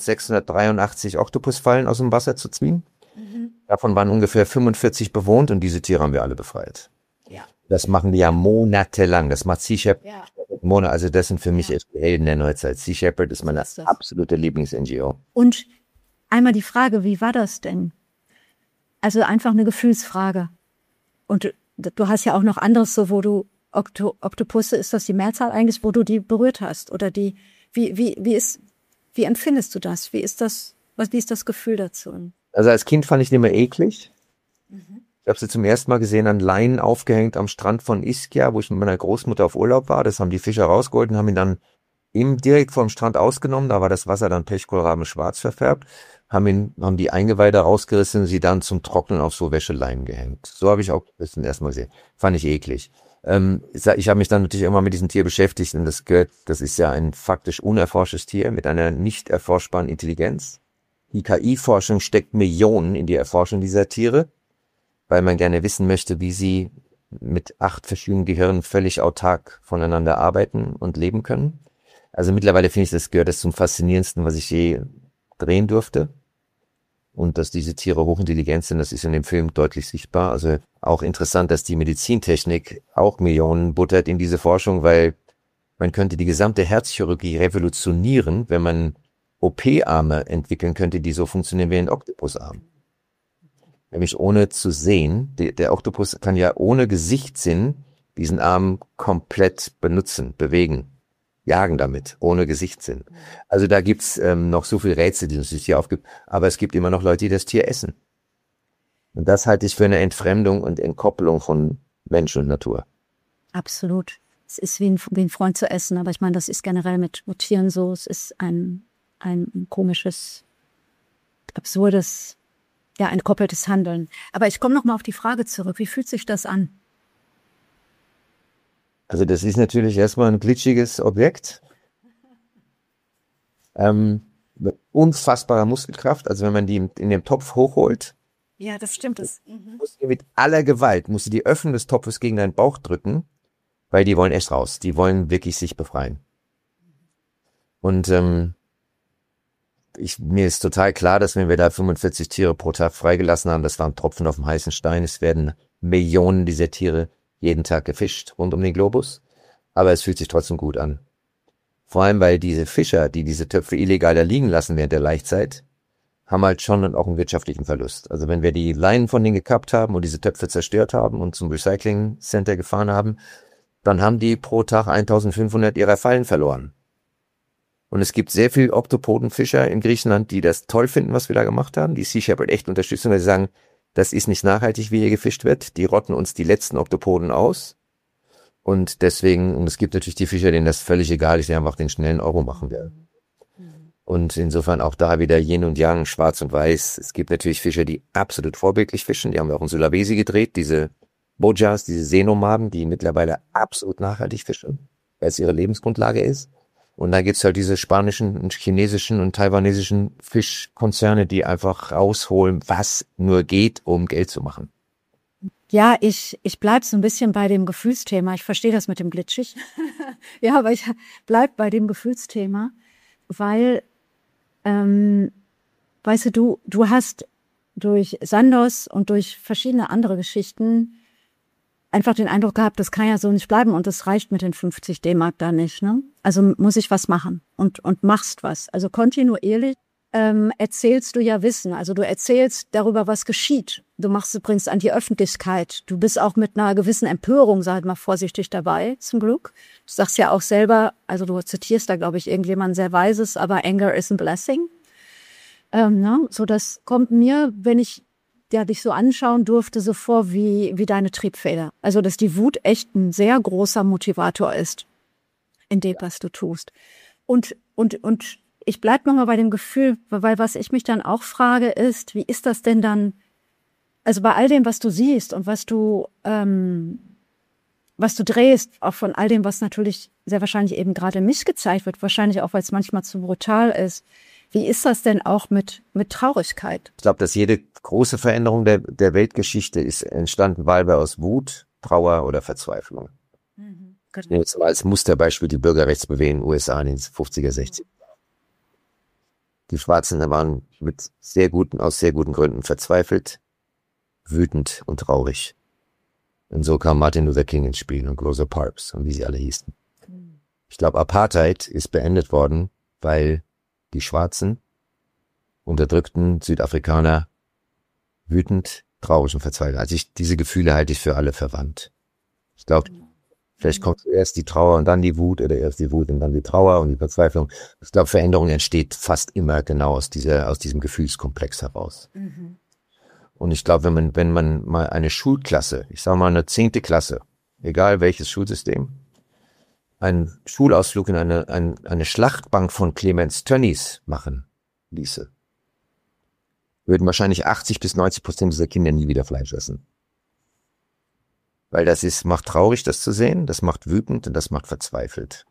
Speaker 3: 1683 Oktopusfallen aus dem Wasser zu ziehen. Davon waren ungefähr 45 bewohnt, und diese Tiere haben wir alle befreit.
Speaker 2: Ja.
Speaker 3: Das machen die ja monatelang. Das macht Sea Shepherd.
Speaker 2: Ja.
Speaker 3: Also das sind für mich echt Helden der Neuzeit. Sea Shepherd ist meine absolute Lieblings-NGO.
Speaker 2: Und einmal die Frage, wie war das denn? Also einfach eine Gefühlsfrage. Und du hast ja auch noch anderes, so wo du Oktopusse, ist das die Mehrzahl eigentlich, wo du die berührt hast? Oder wie empfindest du das? Wie ist das Gefühl dazu?
Speaker 3: Also als Kind fand ich die immer eklig. Ich habe sie zum ersten Mal gesehen an Leinen aufgehängt am Strand von Ischia, wo ich mit meiner Großmutter auf Urlaub war. Das haben die Fischer rausgeholt und haben ihn dann direkt vom Strand ausgenommen. Da war das Wasser dann pechkohlrabenschwarz verfärbt. Haben die Eingeweide rausgerissen und sie dann zum Trocknen auf so Wäscheleinen gehängt. So habe ich auch das erste Mal gesehen. Fand ich eklig. Ich habe mich dann natürlich immer mit diesem Tier beschäftigt, und das ist ja ein faktisch unerforschtes Tier mit einer nicht erforschbaren Intelligenz. Die KI-Forschung steckt Millionen in die Erforschung dieser Tiere, weil man gerne wissen möchte, wie sie mit 8 verschiedenen Gehirnen völlig autark voneinander arbeiten und leben können. Also mittlerweile finde ich, gehört das zum Faszinierendsten, was ich je drehen durfte. Und dass diese Tiere hochintelligent sind, das ist in dem Film deutlich sichtbar. Also auch interessant, dass die Medizintechnik auch Millionen buttert in diese Forschung, weil man könnte die gesamte Herzchirurgie revolutionieren, wenn man OP-Arme entwickeln könnte, die so funktionieren wie ein Oktopusarm. Nämlich ohne zu sehen. Der Oktopus kann ja ohne Gesichtssinn diesen Arm komplett benutzen, bewegen, jagen damit, ohne Gesichtssinn. Also da gibt's noch so viel Rätsel, die uns das Tier aufgibt. Aber es gibt immer noch Leute, die das Tier essen. Und das halte ich für eine Entfremdung und Entkoppelung von Mensch und Natur.
Speaker 2: Absolut. Es ist wie ein Freund zu essen, aber ich meine, das ist generell mit Tieren so. Es ist ein komisches, absurdes, entkoppeltes Handeln. Aber ich komme noch mal auf die Frage zurück. Wie fühlt sich das an?
Speaker 3: Also das ist natürlich erstmal ein glitschiges Objekt. Mit unfassbarer Muskelkraft. Also wenn man die in dem Topf hochholt.
Speaker 2: Ja, das stimmt.
Speaker 3: Musst du mit aller Gewalt, die Öffnung des Topfes gegen deinen Bauch drücken, weil die wollen echt raus. Die wollen wirklich sich befreien. Und mir ist total klar, dass wenn wir da 45 Tiere pro Tag freigelassen haben, das waren Tropfen auf dem heißen Stein. Es werden Millionen dieser Tiere jeden Tag gefischt rund um den Globus. Aber es fühlt sich trotzdem gut an. Vor allem, weil diese Fischer, die diese Töpfe illegal da liegen lassen während der Laichzeit, haben halt schon auch einen wirtschaftlichen Verlust. Also wenn wir die Leinen von denen gekappt haben und diese Töpfe zerstört haben und zum Recycling Center gefahren haben, dann haben die pro Tag 1500 ihrer Fallen verloren. Und es gibt sehr viele Oktopodenfischer in Griechenland, die das toll finden, was wir da gemacht haben, die Sea Shepherd echt unterstützen, weil sie sagen, das ist nicht nachhaltig, wie hier gefischt wird. Die rotten uns die letzten Oktopoden aus. Und deswegen, und es gibt natürlich die Fischer, denen das völlig egal ist, die einfach den schnellen Euro machen werden. Und insofern auch da wieder Yin und Yang, schwarz und weiß. Es gibt natürlich Fischer, die absolut vorbildlich fischen. Die haben wir auch in Sulawesi gedreht, diese Bojas, diese Seenomaden, die mittlerweile absolut nachhaltig fischen, weil es ihre Lebensgrundlage ist. Und dann gibt's halt diese spanischen und chinesischen und taiwanesischen Fischkonzerne, die einfach rausholen, was nur geht, um Geld zu machen.
Speaker 2: Ja, ich bleib so ein bisschen bei dem Gefühlsthema. Ich verstehe das mit dem Glitschig. Ja, aber ich bleib bei dem Gefühlsthema, weil, weißt du hast durch Sandoz und durch verschiedene andere Geschichten einfach den Eindruck gehabt, das kann ja so nicht bleiben und das reicht mit den 50 D-Mark da nicht, ne? Also muss ich was machen und machst was. Also kontinuierlich erzählst du ja Wissen. Also du erzählst darüber, was geschieht. Du bringst an die Öffentlichkeit. Du bist auch mit einer gewissen Empörung, sag mal vorsichtig dabei, zum Glück. Du sagst ja auch selber, also du zitierst da, glaube ich, irgendjemand sehr Weises, aber Anger is a blessing. Ne? So, das kommt mir, wenn ich dich so anschauen durfte, so vor wie deine Triebfeder. Also, dass die Wut echt ein sehr großer Motivator ist in dem, was du tust. Und ich bleib nochmal bei dem Gefühl, weil was ich mich dann auch frage ist, wie ist das denn dann, also bei all dem, was du siehst und was du drehst, auch von all dem, was natürlich sehr wahrscheinlich eben gerade nicht gezeigt wird, wahrscheinlich auch, weil es manchmal zu brutal ist. Wie ist das denn auch mit Traurigkeit?
Speaker 3: Ich glaube, dass jede große Veränderung der Weltgeschichte ist entstanden, weil wir aus Wut, Trauer oder Verzweiflung. Ich nehme jetzt mal als Musterbeispiel die Bürgerrechtsbewegung in den USA in den 50er, 60er. Die Schwarzen waren aus sehr guten Gründen verzweifelt, wütend und traurig. Und so kam Martin Luther King ins Spiel und Rosa Parks und wie sie alle hießen. Ich glaube, Apartheid ist beendet worden, weil die Schwarzen, unterdrückten Südafrikaner, wütend, traurig und verzweifelt. Also diese Gefühle halte ich für alle verwandt. Ich glaube, vielleicht kommt erst die Trauer und dann die Wut oder erst die Wut und dann die Trauer und die Verzweiflung. Ich glaube, Veränderung entsteht fast immer genau aus diesem Gefühlskomplex heraus. Und ich glaube, wenn man mal eine Schulklasse, ich sage mal eine 10. Klasse, egal welches Schulsystem, einen Schulausflug in eine Schlachtbank von Clemens Tönnies machen ließe, würden wahrscheinlich 80-90% dieser Kinder nie wieder Fleisch essen. Weil macht traurig, das zu sehen, das macht wütend und das macht verzweifelt.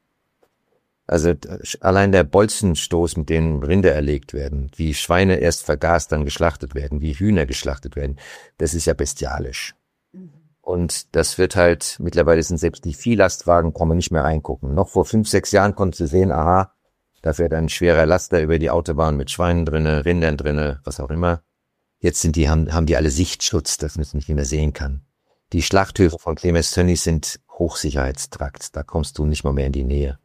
Speaker 3: Also allein der Bolzenstoß, mit dem Rinder erlegt werden, wie Schweine erst vergast, dann geschlachtet werden, wie Hühner geschlachtet werden, das ist ja bestialisch. Und das wird halt, mittlerweile sind selbst die Viehlastwagen, kann man nicht mehr reingucken. Noch vor 5-6 Jahren konntest du sehen, aha, da fährt ein schwerer Laster über die Autobahn mit Schweinen drinne, Rindern drinne, was auch immer. Jetzt haben die alle Sichtschutz, dass man es nicht mehr sehen kann. Die Schlachthöfe von Clemens Tönnies sind Hochsicherheitstrakt, da kommst du nicht mal mehr in die Nähe.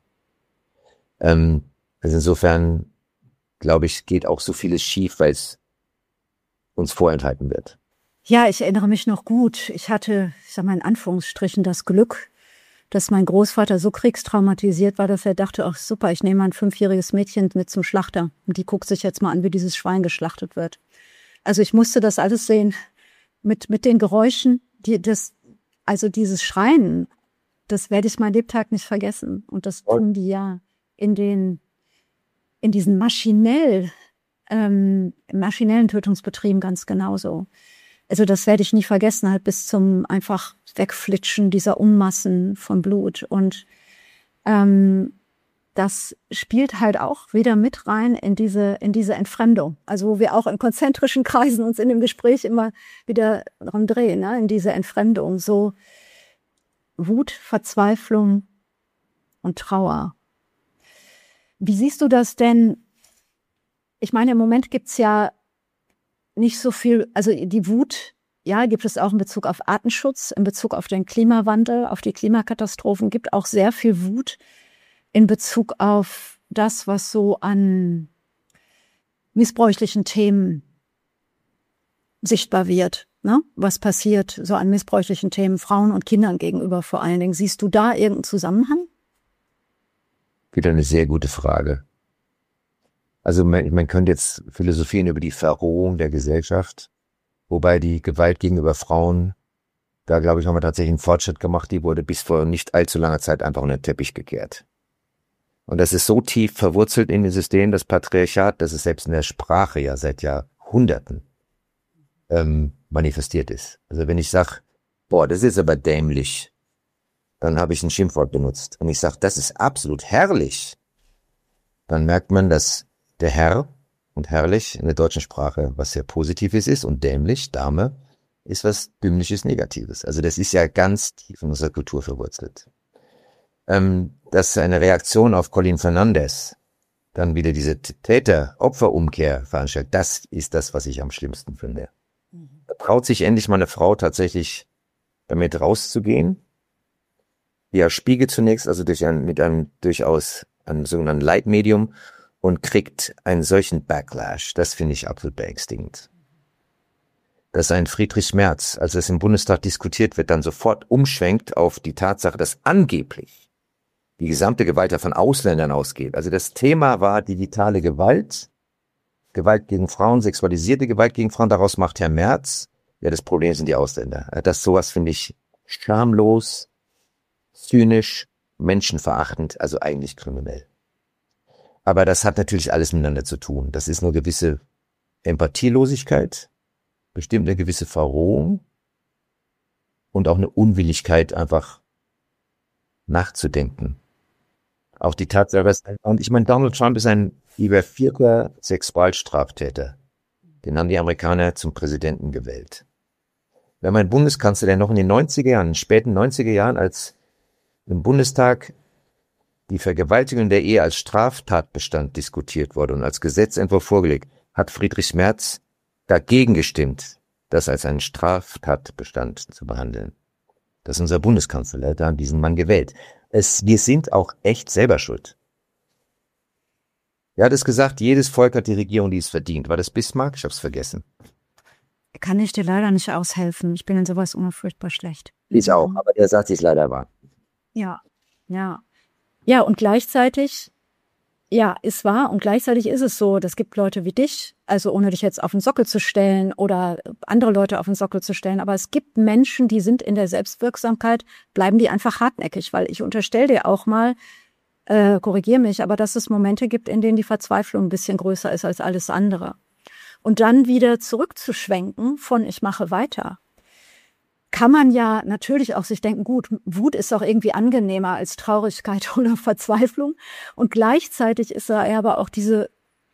Speaker 3: Also insofern, glaube ich, geht auch so vieles schief, weil es uns vorenthalten wird.
Speaker 2: Ja, ich erinnere mich noch gut. Ich hatte, ich sag mal in Anführungsstrichen, das Glück, dass mein Großvater so kriegstraumatisiert war, dass er dachte, ach super, ich nehme ein 5-jähriges Mädchen mit zum Schlachter und die guckt sich jetzt mal an, wie dieses Schwein geschlachtet wird. Also ich musste das alles sehen mit den Geräuschen, also dieses Schreien, das werde ich mein Lebtag nicht vergessen. Und das tun die ja in diesen maschinellen Tötungsbetrieben ganz genauso. Also das werde ich nie vergessen, halt bis zum einfach Wegflitschen dieser Unmassen von Blut. Und das spielt halt auch wieder mit rein in diese Entfremdung. Also wo wir auch in konzentrischen Kreisen uns in dem Gespräch immer wieder dran drehen, ne? In diese Entfremdung. So Wut, Verzweiflung und Trauer. Wie siehst du das denn? Ich meine, im Moment gibt's ja nicht so viel, also die Wut, ja, gibt es auch in Bezug auf Artenschutz, in Bezug auf den Klimawandel, auf die Klimakatastrophen, gibt auch sehr viel Wut in Bezug auf das, was so an missbräuchlichen Themen sichtbar wird. ne? Was passiert so an missbräuchlichen Themen Frauen und Kindern gegenüber vor allen Dingen. Siehst du da irgendeinen Zusammenhang?
Speaker 3: Wieder eine sehr gute Frage. Also man könnte jetzt philosophieren über die Verrohung der Gesellschaft, wobei die Gewalt gegenüber Frauen, da glaube ich, haben wir tatsächlich einen Fortschritt gemacht, die wurde bis vor nicht allzu langer Zeit einfach unter den Teppich gekehrt. Und das ist so tief verwurzelt in dem System, das Patriarchat, dass es selbst in der Sprache ja seit Jahrhunderten manifestiert ist. Also wenn ich sage, boah, das ist aber dämlich, dann habe ich ein Schimpfwort benutzt. Und ich sage, das ist absolut herrlich, dann merkt man, dass der Herr und herrlich in der deutschen Sprache was sehr Positives ist und dämlich, Dame, ist was Dümmliches, Negatives. Also das ist ja ganz tief in unserer Kultur verwurzelt. Dass eine Reaktion auf Colin Fernandes dann wieder diese Täter-Opfer-Umkehr veranstaltet, das ist das, was ich am schlimmsten finde. Da traut sich endlich mal eine Frau tatsächlich damit rauszugehen. Ja, spiegelt zunächst, also mit einem durchaus einem sogenannten Leitmedium und kriegt einen solchen Backlash. Das finde ich absolut beängstigend. Dass ein Friedrich Merz, als es im Bundestag diskutiert wird, dann sofort umschwenkt auf die Tatsache, dass angeblich die gesamte Gewalt ja von Ausländern ausgeht. Also das Thema war digitale Gewalt, Gewalt gegen Frauen, sexualisierte Gewalt gegen Frauen. Daraus macht Herr Merz, ja, das Problem sind die Ausländer. Das sowas finde ich schamlos, zynisch, menschenverachtend, also eigentlich kriminell. Aber das hat natürlich alles miteinander zu tun. Das ist nur gewisse Empathielosigkeit, bestimmt eine gewisse Verrohung und auch eine Unwilligkeit, einfach nachzudenken. Auch die Tatsache, und ich meine, Donald Trump ist ein übervierter Sexualstraftäter. Den haben die Amerikaner zum Präsidenten gewählt. Wir haben einen Bundeskanzler, der noch in den 90er Jahren, in den späten 90er Jahren, als im Bundestag die Vergewaltigung der Ehe als Straftatbestand diskutiert wurde und als Gesetzentwurf vorgelegt, hat Friedrich Merz dagegen gestimmt, das als einen Straftatbestand zu behandeln. Das ist unser Bundeskanzler, der hat diesen Mann gewählt. Wir sind auch echt selber schuld. Er hat es gesagt, jedes Volk hat die Regierung, die es verdient. War das Bismarck? Ich hab's vergessen.
Speaker 2: Kann ich dir leider nicht aushelfen. Ich bin in sowas furchtbar schlecht.
Speaker 3: Ich auch, aber der sagt, es leider wahr.
Speaker 2: Ja, ja. Ja, und gleichzeitig, ja, ist wahr und gleichzeitig ist es so, das gibt Leute wie dich, also ohne dich jetzt auf den Sockel zu stellen oder andere Leute auf den Sockel zu stellen, aber es gibt Menschen, die sind in der Selbstwirksamkeit, bleiben die einfach hartnäckig, weil ich unterstelle dir auch mal, korrigiere mich, aber dass es Momente gibt, in denen die Verzweiflung ein bisschen größer ist als alles andere. Und dann wieder zurückzuschwenken von ich mache weiter, kann man ja natürlich auch sich denken, gut, Wut ist auch irgendwie angenehmer als Traurigkeit oder Verzweiflung. Und gleichzeitig ist da aber auch diese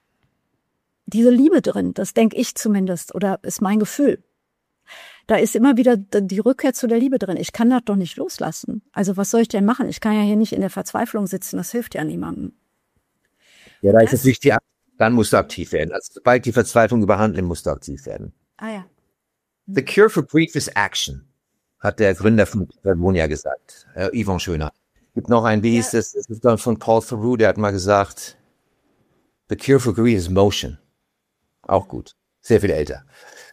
Speaker 2: Liebe drin, das denke ich zumindest, oder ist mein Gefühl. Da ist immer wieder die Rückkehr zu der Liebe drin. Ich kann das doch nicht loslassen. Also was soll ich denn machen? Ich kann ja hier nicht in der Verzweiflung sitzen, das hilft ja niemandem.
Speaker 3: Ja, da ist es wichtig, dann musst du aktiv werden. Also sobald die Verzweiflung überhandeln, musst du aktiv werden.
Speaker 2: Ah ja.
Speaker 3: The cure for grief is action, hat der Gründer von Verbonia gesagt, Yvon Schöner. Gibt noch ein, wie hieß das? Das ist dann von Paul Theroux, der hat mal gesagt, the cure for grief is motion. Auch gut. Sehr viel älter.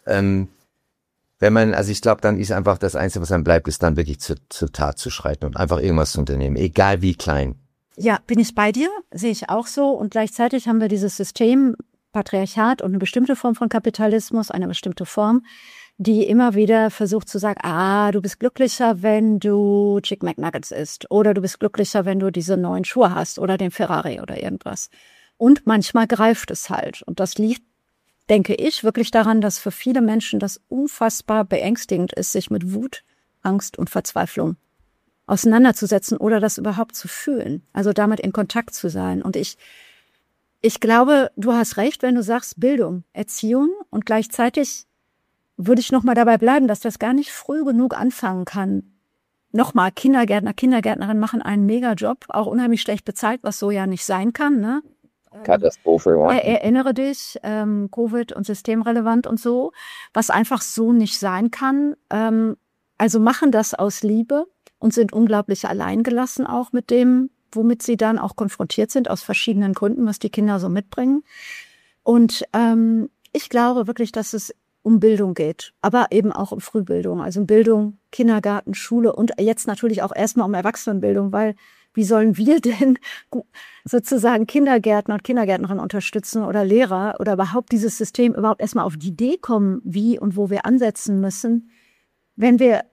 Speaker 3: Also ich glaube, dann ist einfach das Einzige, was einem bleibt, ist dann wirklich zur Tat zu schreiten und einfach irgendwas zu unternehmen, egal wie klein.
Speaker 2: Ja, bin ich bei dir, sehe ich auch so. Und gleichzeitig haben wir dieses System Patriarchat und eine bestimmte Form von Kapitalismus, eine bestimmte Form, die immer wieder versucht zu sagen, du bist glücklicher, wenn du Chicken McNuggets isst oder du bist glücklicher, wenn du diese neuen Schuhe hast oder den Ferrari oder irgendwas. Und manchmal greift es halt. Und das liegt, denke ich, wirklich daran, dass für viele Menschen das unfassbar beängstigend ist, sich mit Wut, Angst und Verzweiflung auseinanderzusetzen oder das überhaupt zu fühlen, also damit in Kontakt zu sein. Und ich glaube, du hast recht, wenn du sagst Bildung, Erziehung und gleichzeitig würde ich nochmal dabei bleiben, dass das gar nicht früh genug anfangen kann. Nochmal, Kindergärtner, Kindergärtnerinnen machen einen Mega-Job, auch unheimlich schlecht bezahlt, was so ja nicht sein kann, ne?
Speaker 3: Katastrophe.
Speaker 2: Erinnere dich, Covid und systemrelevant und so, was einfach so nicht sein kann. Also machen das aus Liebe und sind unglaublich alleingelassen auch mit dem, womit sie dann auch konfrontiert sind, aus verschiedenen Gründen, was die Kinder so mitbringen. Und ich glaube wirklich, dass es um Bildung geht, aber eben auch um Frühbildung, also um Bildung, Kindergarten, Schule und jetzt natürlich auch erstmal um Erwachsenenbildung, weil wie sollen wir denn sozusagen Kindergärtner und Kindergärtnerinnen unterstützen oder Lehrer oder überhaupt dieses System überhaupt erstmal auf die Idee kommen, wie und wo wir ansetzen müssen, wenn wir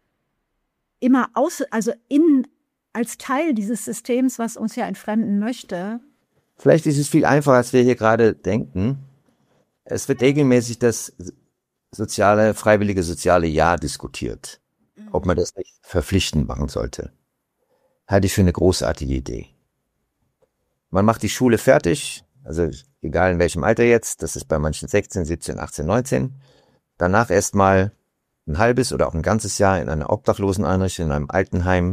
Speaker 2: immer als Teil dieses Systems, was uns ja entfremden möchte.
Speaker 3: Vielleicht ist es viel einfacher, als wir hier gerade denken. Es wird regelmäßig das freiwillige soziale Jahr diskutiert, ob man das nicht verpflichtend machen sollte. Halte ich für eine großartige Idee. Man macht die Schule fertig, also egal in welchem Alter jetzt, das ist bei manchen 16, 17, 18, 19. Danach erstmal ein halbes oder auch ein ganzes Jahr in einer Obdachloseneinrichtung, in einem Altenheim,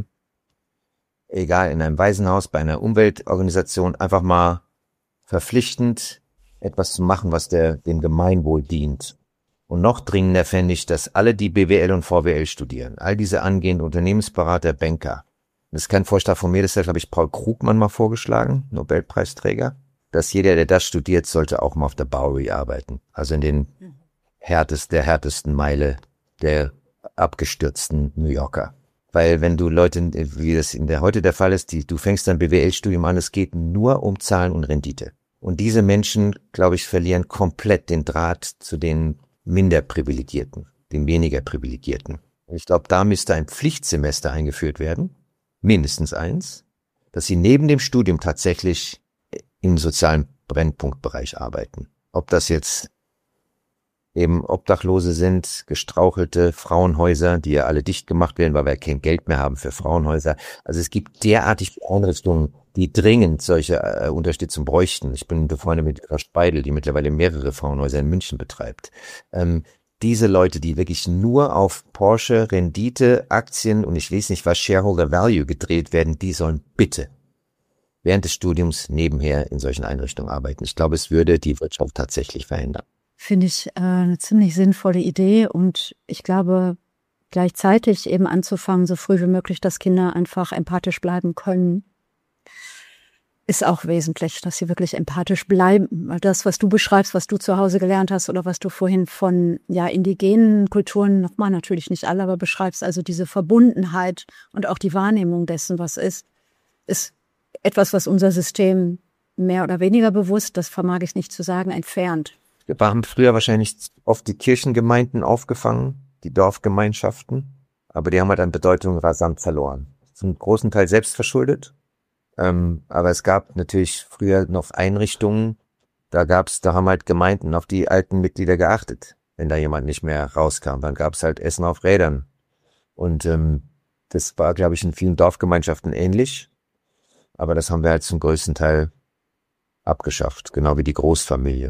Speaker 3: egal, in einem Waisenhaus, bei einer Umweltorganisation, einfach mal verpflichtend etwas zu machen, was dem Gemeinwohl dient. Und noch dringender fände ich, dass alle, die BWL und VWL studieren, all diese angehenden Unternehmensberater, Banker, das ist kein Vorschlag von mir, das hat, glaube ich, Paul Krugman mal vorgeschlagen, Nobelpreisträger, dass jeder, der das studiert, sollte auch mal auf der Bowery arbeiten. Also in der härtesten Meile der abgestürzten New Yorker. Weil wenn du Leute, wie das heute der Fall ist, du fängst dein BWL-Studium an, es geht nur um Zahlen und Rendite. Und diese Menschen, glaube ich, verlieren komplett den Draht zu den minder Privilegierten, den weniger Privilegierten. Ich glaube, da müsste ein Pflichtsemester eingeführt werden, mindestens eins, dass sie neben dem Studium tatsächlich im sozialen Brennpunktbereich arbeiten. Ob das jetzt eben Obdachlose sind, gestrauchelte Frauenhäuser, die ja alle dicht gemacht werden, weil wir kein Geld mehr haben für Frauenhäuser. Also es gibt derartig Einrichtungen, die dringend solche Unterstützung bräuchten. Ich bin befreundet mit Frau Speidel, die mittlerweile mehrere Frauenhäuser in München betreibt. Diese Leute, die wirklich nur auf Porsche, Rendite, Aktien und ich weiß nicht was, Shareholder Value gedreht werden, die sollen bitte während des Studiums nebenher in solchen Einrichtungen arbeiten. Ich glaube, es würde die Wirtschaft tatsächlich verändern.
Speaker 2: Finde ich eine ziemlich sinnvolle Idee und ich glaube, gleichzeitig eben anzufangen, so früh wie möglich, dass Kinder einfach empathisch bleiben können, ist auch wesentlich, dass sie wirklich empathisch bleiben. Weil das, was du beschreibst, was du zu Hause gelernt hast oder was du vorhin von indigenen Kulturen, nochmal natürlich nicht alle, aber beschreibst, also diese Verbundenheit und auch die Wahrnehmung dessen, was ist etwas, was unser System mehr oder weniger bewusst, das vermag ich nicht zu sagen, entfernt.
Speaker 3: Wir haben früher wahrscheinlich oft die Kirchengemeinden aufgefangen, die Dorfgemeinschaften, aber die haben halt an Bedeutung rasant verloren. Zum großen Teil selbst verschuldet, aber es gab natürlich früher noch Einrichtungen, da haben halt Gemeinden auf die alten Mitglieder geachtet, wenn da jemand nicht mehr rauskam. Dann gab es halt Essen auf Rädern und das war, glaube ich, in vielen Dorfgemeinschaften ähnlich, aber das haben wir halt zum größten Teil abgeschafft, genau wie die Großfamilie.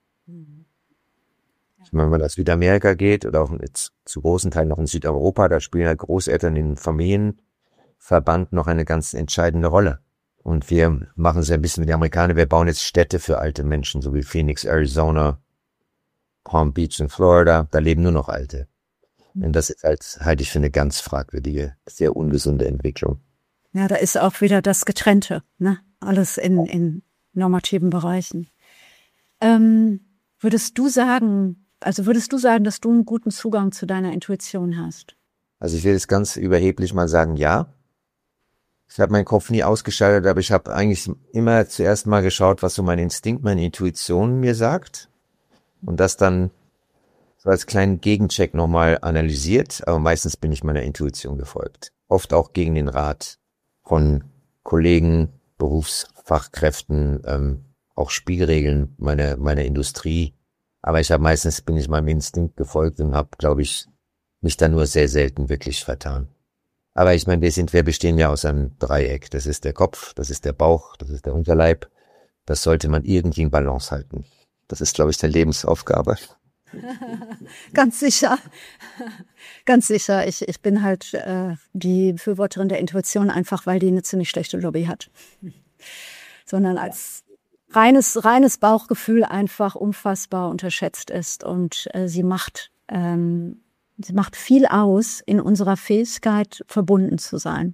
Speaker 3: Wenn man nach Südamerika geht oder auch jetzt zu großen Teilen noch in Südeuropa, da spielen ja Großeltern in Familienverband noch eine ganz entscheidende Rolle. Und wir machen es ein bisschen mit den Amerikanern, wir bauen jetzt Städte für alte Menschen, so wie Phoenix, Arizona, Palm Beach in Florida, da leben nur noch Alte. Und das ist halte ich für eine ganz fragwürdige, sehr ungesunde Entwicklung.
Speaker 2: Ja, da ist auch wieder das Getrennte, ne? Alles in normativen Bereichen. Würdest du sagen, dass du einen guten Zugang zu deiner Intuition hast?
Speaker 3: Also ich will jetzt ganz überheblich mal sagen, ja. Ich habe meinen Kopf nie ausgeschaltet, aber ich habe eigentlich immer zuerst mal geschaut, was so mein Instinkt, meine Intuition mir sagt. Und das dann so als kleinen Gegencheck nochmal analysiert. Aber meistens bin ich meiner Intuition gefolgt. Oft auch gegen den Rat von Kollegen, Berufsfachkräften, auch Spielregeln meiner Industrie. Aber bin ich meinem Instinkt gefolgt und habe, glaube ich, mich da nur sehr selten wirklich vertan. Aber ich meine, wir bestehen ja aus einem Dreieck. Das ist der Kopf, das ist der Bauch, das ist der Unterleib. Das sollte man irgendwie in Balance halten. Das ist, glaube ich, eine Lebensaufgabe.
Speaker 2: Ganz sicher. Ganz sicher. Ich bin halt die Befürworterin der Intuition, einfach weil die eine ziemlich schlechte Lobby hat. Sondern als reines Bauchgefühl einfach unfassbar unterschätzt ist und sie macht viel aus in unserer Fähigkeit, verbunden zu sein.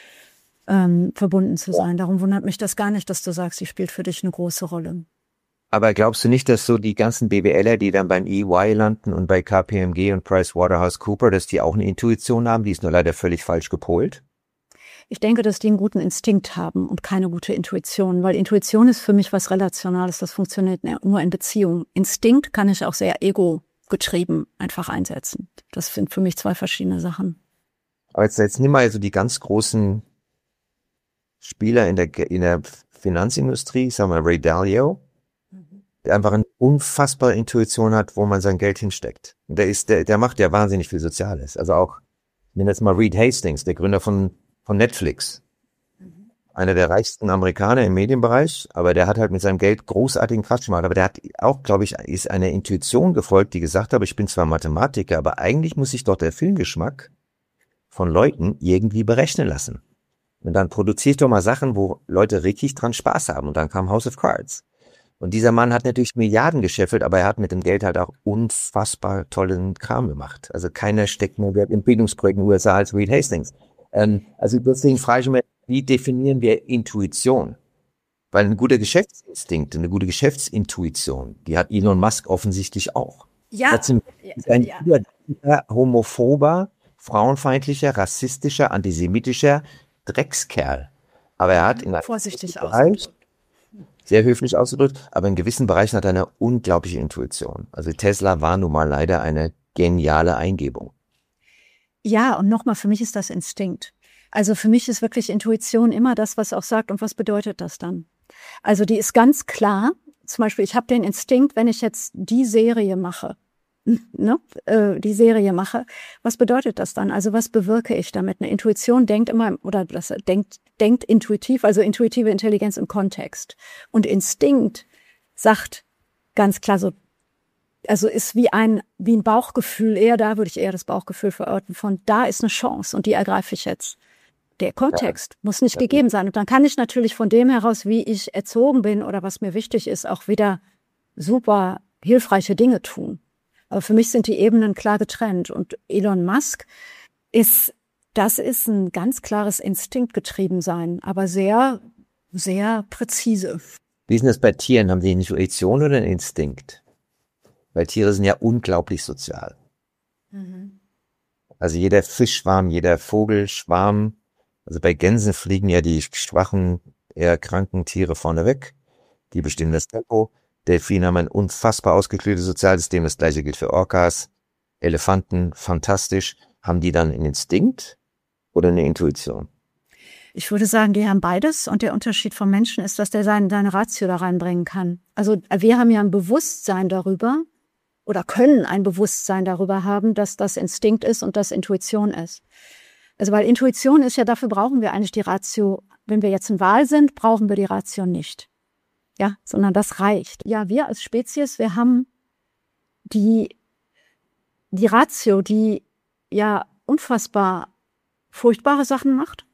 Speaker 2: Darum wundert mich das gar nicht, dass du sagst, sie spielt für dich eine große Rolle.
Speaker 3: Aber glaubst du nicht, dass so die ganzen BWLer, die dann beim EY landen und bei KPMG und PricewaterhouseCoopers, dass die auch eine Intuition haben, die ist nur leider völlig falsch gepolt?
Speaker 2: Ich denke, dass die einen guten Instinkt haben und keine gute Intuition, weil Intuition ist für mich was Relationales, das funktioniert nur in Beziehungen. Instinkt kann ich auch sehr ego-getrieben einfach einsetzen. Das sind für mich zwei verschiedene Sachen.
Speaker 3: Aber jetzt nimm mal so die ganz großen Spieler in der Finanzindustrie, sagen wir Ray Dalio, der einfach eine unfassbare Intuition hat, wo man sein Geld hinsteckt. Und der macht ja wahnsinnig viel Soziales. Also auch, ich nenne jetzt mal Reed Hastings, der Gründer von Netflix. Einer der reichsten Amerikaner im Medienbereich, aber der hat halt mit seinem Geld großartigen Quatsch gemacht. Aber der hat auch, glaube ich, ist einer Intuition gefolgt, die gesagt hat, ich bin zwar Mathematiker, aber eigentlich muss sich doch der Filmgeschmack von Leuten irgendwie berechnen lassen. Und dann produziere ich doch mal Sachen, wo Leute richtig dran Spaß haben. Und dann kam House of Cards. Und dieser Mann hat natürlich Milliarden gescheffelt, aber er hat mit dem Geld halt auch unfassbar tollen Kram gemacht. Also keiner steckt mehr Wert in Bildungsprojekten in den USA als Reed Hastings. Also deswegen frage ich mich, wie definieren wir Intuition? Weil ein guter Geschäftsinstinkt, eine gute Geschäftsintuition, die hat Elon Musk offensichtlich auch.
Speaker 2: Ja.
Speaker 3: Das ist ein homophober, frauenfeindlicher, rassistischer, antisemitischer Dreckskerl. Aber er hat in einem
Speaker 2: vorsichtig
Speaker 3: Bereich, sehr höflich ausgedrückt, aber in gewissen Bereichen hat er eine unglaubliche Intuition. Also Tesla war nun mal leider eine geniale Eingebung.
Speaker 2: Ja, und nochmal, für mich ist das Instinkt. Also für mich ist wirklich Intuition immer das, was auch sagt, und was bedeutet das dann? Also die ist ganz klar. Zum Beispiel, ich habe den Instinkt, wenn ich jetzt die Serie mache, was bedeutet das dann? Also was bewirke ich damit? Eine Intuition denkt immer, oder das denkt intuitiv, also intuitive Intelligenz im Kontext. Und Instinkt sagt ganz klar so, also ist wie ein Bauchgefühl, würde ich eher das Bauchgefühl verorten, von da ist eine Chance und die ergreife ich jetzt. Der Kontext muss nicht gegeben sein. Und dann kann ich natürlich von dem heraus, wie ich erzogen bin oder was mir wichtig ist, auch wieder super hilfreiche Dinge tun. Aber für mich sind die Ebenen klar getrennt. Und Elon Musk das ist ein ganz klares Instinktgetriebensein, aber sehr, sehr präzise.
Speaker 3: Wie ist denn das bei Tieren? Haben die Intuition oder einen Instinkt? Weil Tiere sind ja unglaublich sozial. Mhm. Also jeder Fischschwarm, jeder Vogelschwarm, also bei Gänsen fliegen ja die schwachen, eher kranken Tiere vorne weg. Die bestimmen das Tempo. Delfine haben ein unfassbar ausgeklügeltes Sozialsystem. Das gleiche gilt für Orcas. Elefanten, fantastisch. Haben die dann einen Instinkt oder eine Intuition?
Speaker 2: Ich würde sagen, die haben beides. Und der Unterschied vom Menschen ist, dass der seine Ratio da reinbringen kann. Also wir haben ja ein Bewusstsein darüber oder können ein Bewusstsein darüber haben, dass das Instinkt ist und das Intuition ist. Also weil Intuition ist ja, dafür brauchen wir eigentlich die Ratio. Wenn wir jetzt in Wahl sind, brauchen wir die Ratio nicht. Ja, sondern das reicht. Ja, wir als Spezies, wir haben die Ratio, die ja unfassbar furchtbare Sachen macht.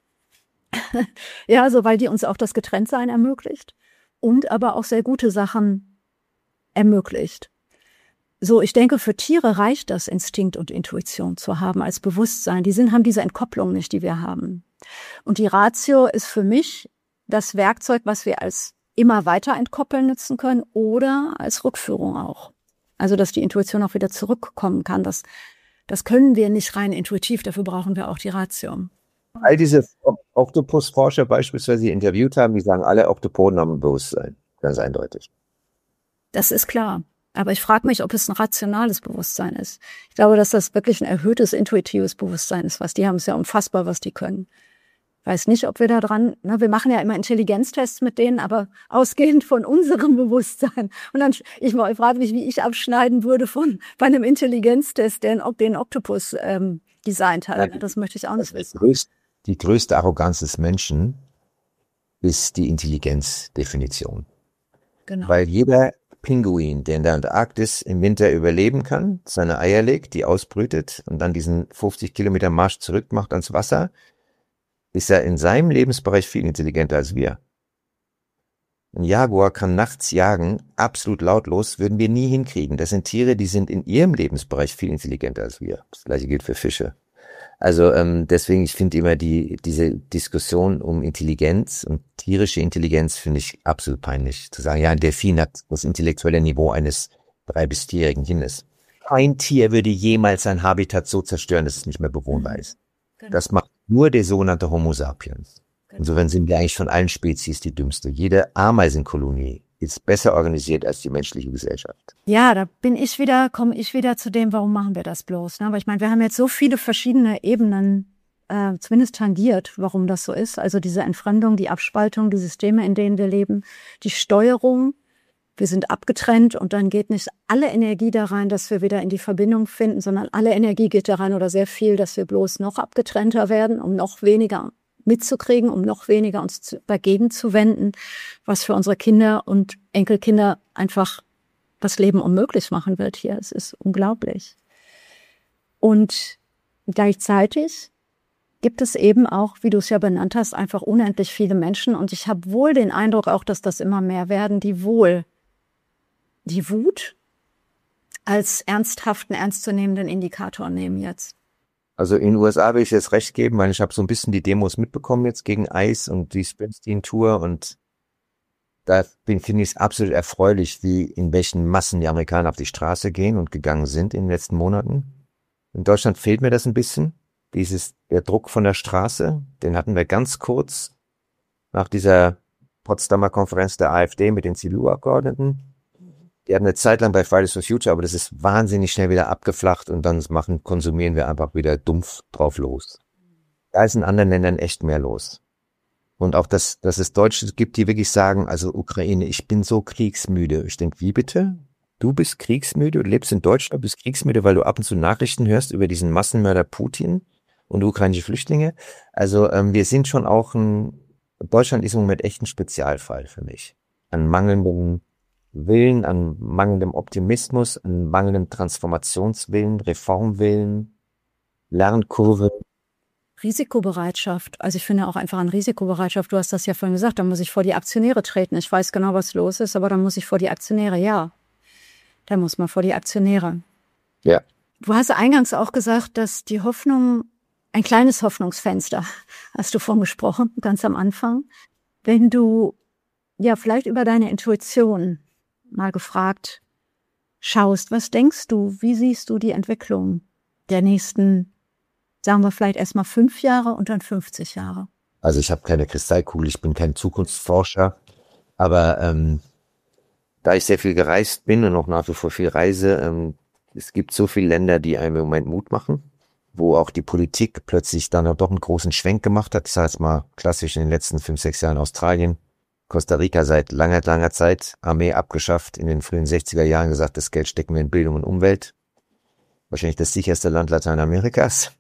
Speaker 2: Ja, also weil die uns auch das Getrenntsein ermöglicht und aber auch sehr gute Sachen ermöglicht. So, ich denke, für Tiere reicht das, Instinkt und Intuition zu haben als Bewusstsein. Die haben diese Entkopplung nicht, die wir haben. Und die Ratio ist für mich das Werkzeug, was wir als immer weiter entkoppeln nutzen können oder als Rückführung auch. Also, dass die Intuition auch wieder zurückkommen kann. Das können wir nicht rein intuitiv, dafür brauchen wir auch die Ratio.
Speaker 3: All diese Oktopusforscher beispielsweise, die interviewt haben, die sagen, alle Oktopoden haben ein Bewusstsein. Ganz eindeutig.
Speaker 2: Das ist klar. Aber ich frage mich, ob es ein rationales Bewusstsein ist. Ich glaube, dass das wirklich ein erhöhtes, intuitives Bewusstsein ist, was die haben. Es ist ja unfassbar, was die können. Ich weiß nicht, ob wir da dran, wir machen ja immer Intelligenztests mit denen, aber ausgehend von unserem Bewusstsein. Und dann, ich frage mich, wie ich abschneiden würde bei einem Intelligenztest, der den Oktopus designt hat. Das möchte ich auch nicht wissen.
Speaker 3: Die größte Arroganz des Menschen ist die Intelligenzdefinition. Genau. Weil jeder Pinguin, der in der Antarktis im Winter überleben kann, seine Eier legt, die ausbrütet und dann diesen 50 Kilometer Marsch zurück macht ans Wasser, ist er in seinem Lebensbereich viel intelligenter als wir. Ein Jaguar kann nachts jagen, absolut lautlos, würden wir nie hinkriegen. Das sind Tiere, die sind in ihrem Lebensbereich viel intelligenter als wir. Das gleiche gilt für Fische. Also deswegen, ich finde immer diese Diskussion um Intelligenz und tierische Intelligenz finde ich absolut peinlich. Zu sagen, ja, ein Delfin hat das intellektuelle Niveau eines 3- bis 4-jährigen Kindes. Kein Tier würde jemals sein Habitat so zerstören, dass es nicht mehr bewohnbar ist. Genau. Das macht nur der sogenannte Homo sapiens. Genau. Insofern sind wir eigentlich von allen Spezies die dümmste. Jede Ameisenkolonie ist besser organisiert als die menschliche Gesellschaft.
Speaker 2: Ja, da komme ich wieder zu dem, warum machen wir das bloß? Ne? Aber ich meine, wir haben jetzt so viele verschiedene Ebenen zumindest tangiert, warum das so ist. Also diese Entfremdung, die Abspaltung, die Systeme, in denen wir leben, die Steuerung. Wir sind abgetrennt und dann geht nicht alle Energie da rein, dass wir wieder in die Verbindung finden, sondern alle Energie geht da rein oder sehr viel, dass wir bloß noch abgetrennter werden, um noch weniger mitzukriegen, um noch weniger uns dagegen zu wenden, was für unsere Kinder und Enkelkinder einfach das Leben unmöglich machen wird hier. Es ist unglaublich. Und gleichzeitig gibt es eben auch, wie du es ja benannt hast, einfach unendlich viele Menschen. Und ich habe wohl den Eindruck auch, dass das immer mehr werden, die wohl die Wut als ernsthaften, ernstzunehmenden Indikator nehmen jetzt.
Speaker 3: Also in den USA will ich jetzt recht geben, weil ich habe so ein bisschen die Demos mitbekommen jetzt gegen ICE und die Springsteen-Tour und da finde ich es absolut erfreulich, in welchen Massen die Amerikaner auf die Straße gehen und gegangen sind in den letzten Monaten. In Deutschland fehlt mir das ein bisschen. Der Druck von der Straße, den hatten wir ganz kurz nach dieser Potsdamer Konferenz der AfD mit den CDU-Abgeordneten. Die hatten eine Zeit lang bei Fridays for Future, aber das ist wahnsinnig schnell wieder abgeflacht und dann konsumieren wir einfach wieder dumpf drauf los. Da ist in anderen Ländern echt mehr los. Und auch, dass es Deutsche gibt, die wirklich sagen, also Ukraine, ich bin so kriegsmüde. Ich denke, wie bitte? Du bist kriegsmüde, du lebst in Deutschland, bist kriegsmüde, weil du ab und zu Nachrichten hörst über diesen Massenmörder Putin und ukrainische Flüchtlinge. Also wir sind schon auch Deutschland ist im Moment echt ein Spezialfall für mich. An mangelndem Willen, an mangelndem Optimismus, an mangelndem Transformationswillen, Reformwillen, Lernkurve.
Speaker 2: Risikobereitschaft. Also ich finde auch einfach an Risikobereitschaft, du hast das ja vorhin gesagt, da muss ich vor die Aktionäre treten. Ich weiß genau, was los ist, aber dann muss ich vor die Aktionäre, ja. Da muss man vor die Aktionäre.
Speaker 3: Ja.
Speaker 2: Du hast eingangs auch gesagt, dass die Hoffnung, ein kleines Hoffnungsfenster, hast du von gesprochen, ganz am Anfang. Wenn du ja vielleicht über deine Intuition mal gefragt schaust, was denkst du, wie siehst du die Entwicklung der nächsten, sagen wir vielleicht erstmal 5 Jahre und dann 50 Jahre?
Speaker 3: Also ich habe keine Kristallkugel, ich bin kein Zukunftsforscher, aber da ich sehr viel gereist bin und auch nach wie vor viel reise, es gibt so viele Länder, die einem im Moment Mut machen, wo auch die Politik plötzlich dann doch einen großen Schwenk gemacht hat. Ich sage jetzt mal klassisch in den letzten 5, 6 Jahren Australien, Costa Rica seit langer, langer Zeit, Armee abgeschafft, in den frühen 60er Jahren gesagt, das Geld stecken wir in Bildung und Umwelt. Wahrscheinlich das sicherste Land Lateinamerikas.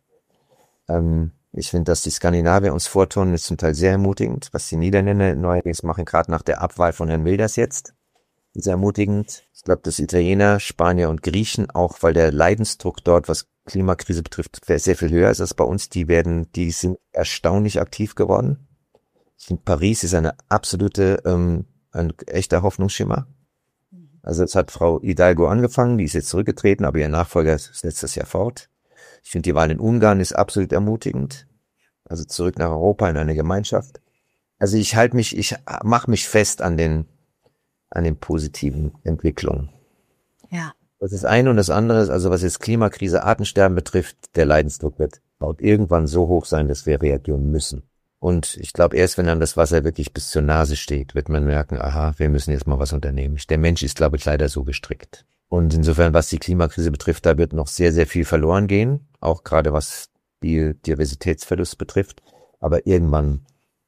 Speaker 3: Ich finde, dass die Skandinavier uns vortun, ist zum Teil sehr ermutigend, was die Niederländer neuerdings machen, gerade nach der Abwahl von Herrn Wilders jetzt. Ist ermutigend. Ich glaube, dass Italiener, Spanier und Griechen, auch weil der Leidensdruck dort, was Klimakrise betrifft, sehr viel höher ist als bei uns. Die sind erstaunlich aktiv geworden. Ich finde, Paris ist ein echter Hoffnungsschimmer. Also jetzt hat Frau Hidalgo angefangen, die ist jetzt zurückgetreten, aber ihr Nachfolger setzt das ja fort. Ich finde, die Wahl in Ungarn ist absolut ermutigend. Also zurück nach Europa in eine Gemeinschaft. Also ich mache mich fest an den positiven Entwicklungen.
Speaker 2: Ja.
Speaker 3: Das ist eine und das andere ist, also was jetzt Klimakrise, Artensterben betrifft, der Leidensdruck wird irgendwann so hoch sein, dass wir reagieren müssen. Und ich glaube, erst wenn dann das Wasser wirklich bis zur Nase steht, wird man merken, aha, wir müssen jetzt mal was unternehmen. Der Mensch ist, glaube ich, leider so gestrickt. Und insofern, was die Klimakrise betrifft, da wird noch sehr, sehr viel verloren gehen, auch gerade was Biodiversitätsverlust betrifft. Aber irgendwann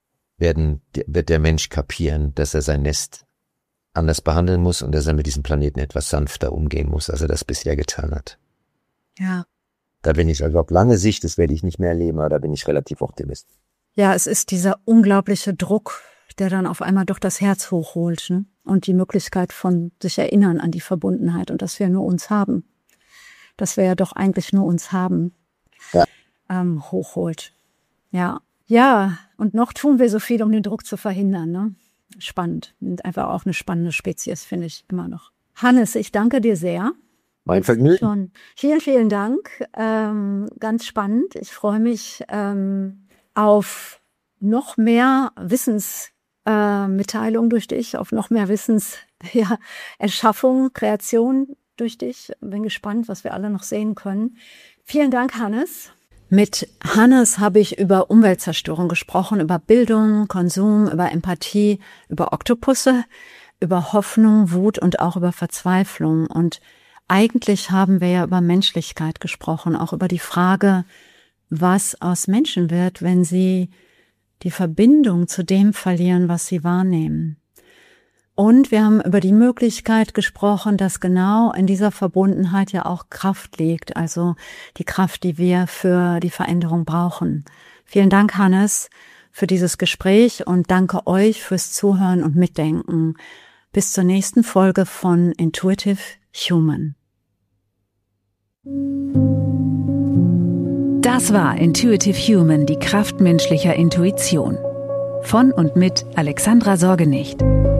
Speaker 3: wird der Mensch kapieren, dass er sein Nest anders behandeln muss und dass er mit diesem Planeten etwas sanfter umgehen muss, als er das bisher getan hat.
Speaker 2: Ja.
Speaker 3: Da bin ich, also auf lange Sicht, das werde ich nicht mehr erleben, aber da bin ich relativ optimistisch.
Speaker 2: Ja, es ist dieser unglaubliche Druck, der dann auf einmal doch das Herz hochholt, ne? Und die Möglichkeit von sich erinnern an die Verbundenheit und dass wir nur uns haben. Dass wir ja doch eigentlich nur uns haben,
Speaker 3: ja.
Speaker 2: Hochholt. Ja. Ja, und noch tun wir so viel, um den Druck zu verhindern, ne? Spannend. Und einfach auch eine spannende Spezies, finde ich immer noch. Hannes, ich danke dir sehr.
Speaker 3: Mein Vergnügen.
Speaker 2: Schon. Vielen, vielen Dank. Ganz spannend. Ich freue mich auf noch mehr Mitteilung durch dich, auf noch mehr Erschaffung, Kreation durch dich. Bin gespannt, was wir alle noch sehen können. Vielen Dank, Hannes. Mit Hannes habe ich über Umweltzerstörung gesprochen, über Bildung, Konsum, über Empathie, über Oktopusse, über Hoffnung, Wut und auch über Verzweiflung. Und eigentlich haben wir ja über Menschlichkeit gesprochen, auch über die Frage, was aus Menschen wird, wenn sie die Verbindung zu dem verlieren, was sie wahrnehmen. Und wir haben über die Möglichkeit gesprochen, dass genau in dieser Verbundenheit ja auch Kraft liegt, also die Kraft, die wir für die Veränderung brauchen. Vielen Dank, Hannes, für dieses Gespräch und danke euch fürs Zuhören und Mitdenken. Bis zur nächsten Folge von Intuitive Human.
Speaker 1: Das war Intuitive Human, die Kraft menschlicher Intuition. Von und mit Alexandra Sorgenicht.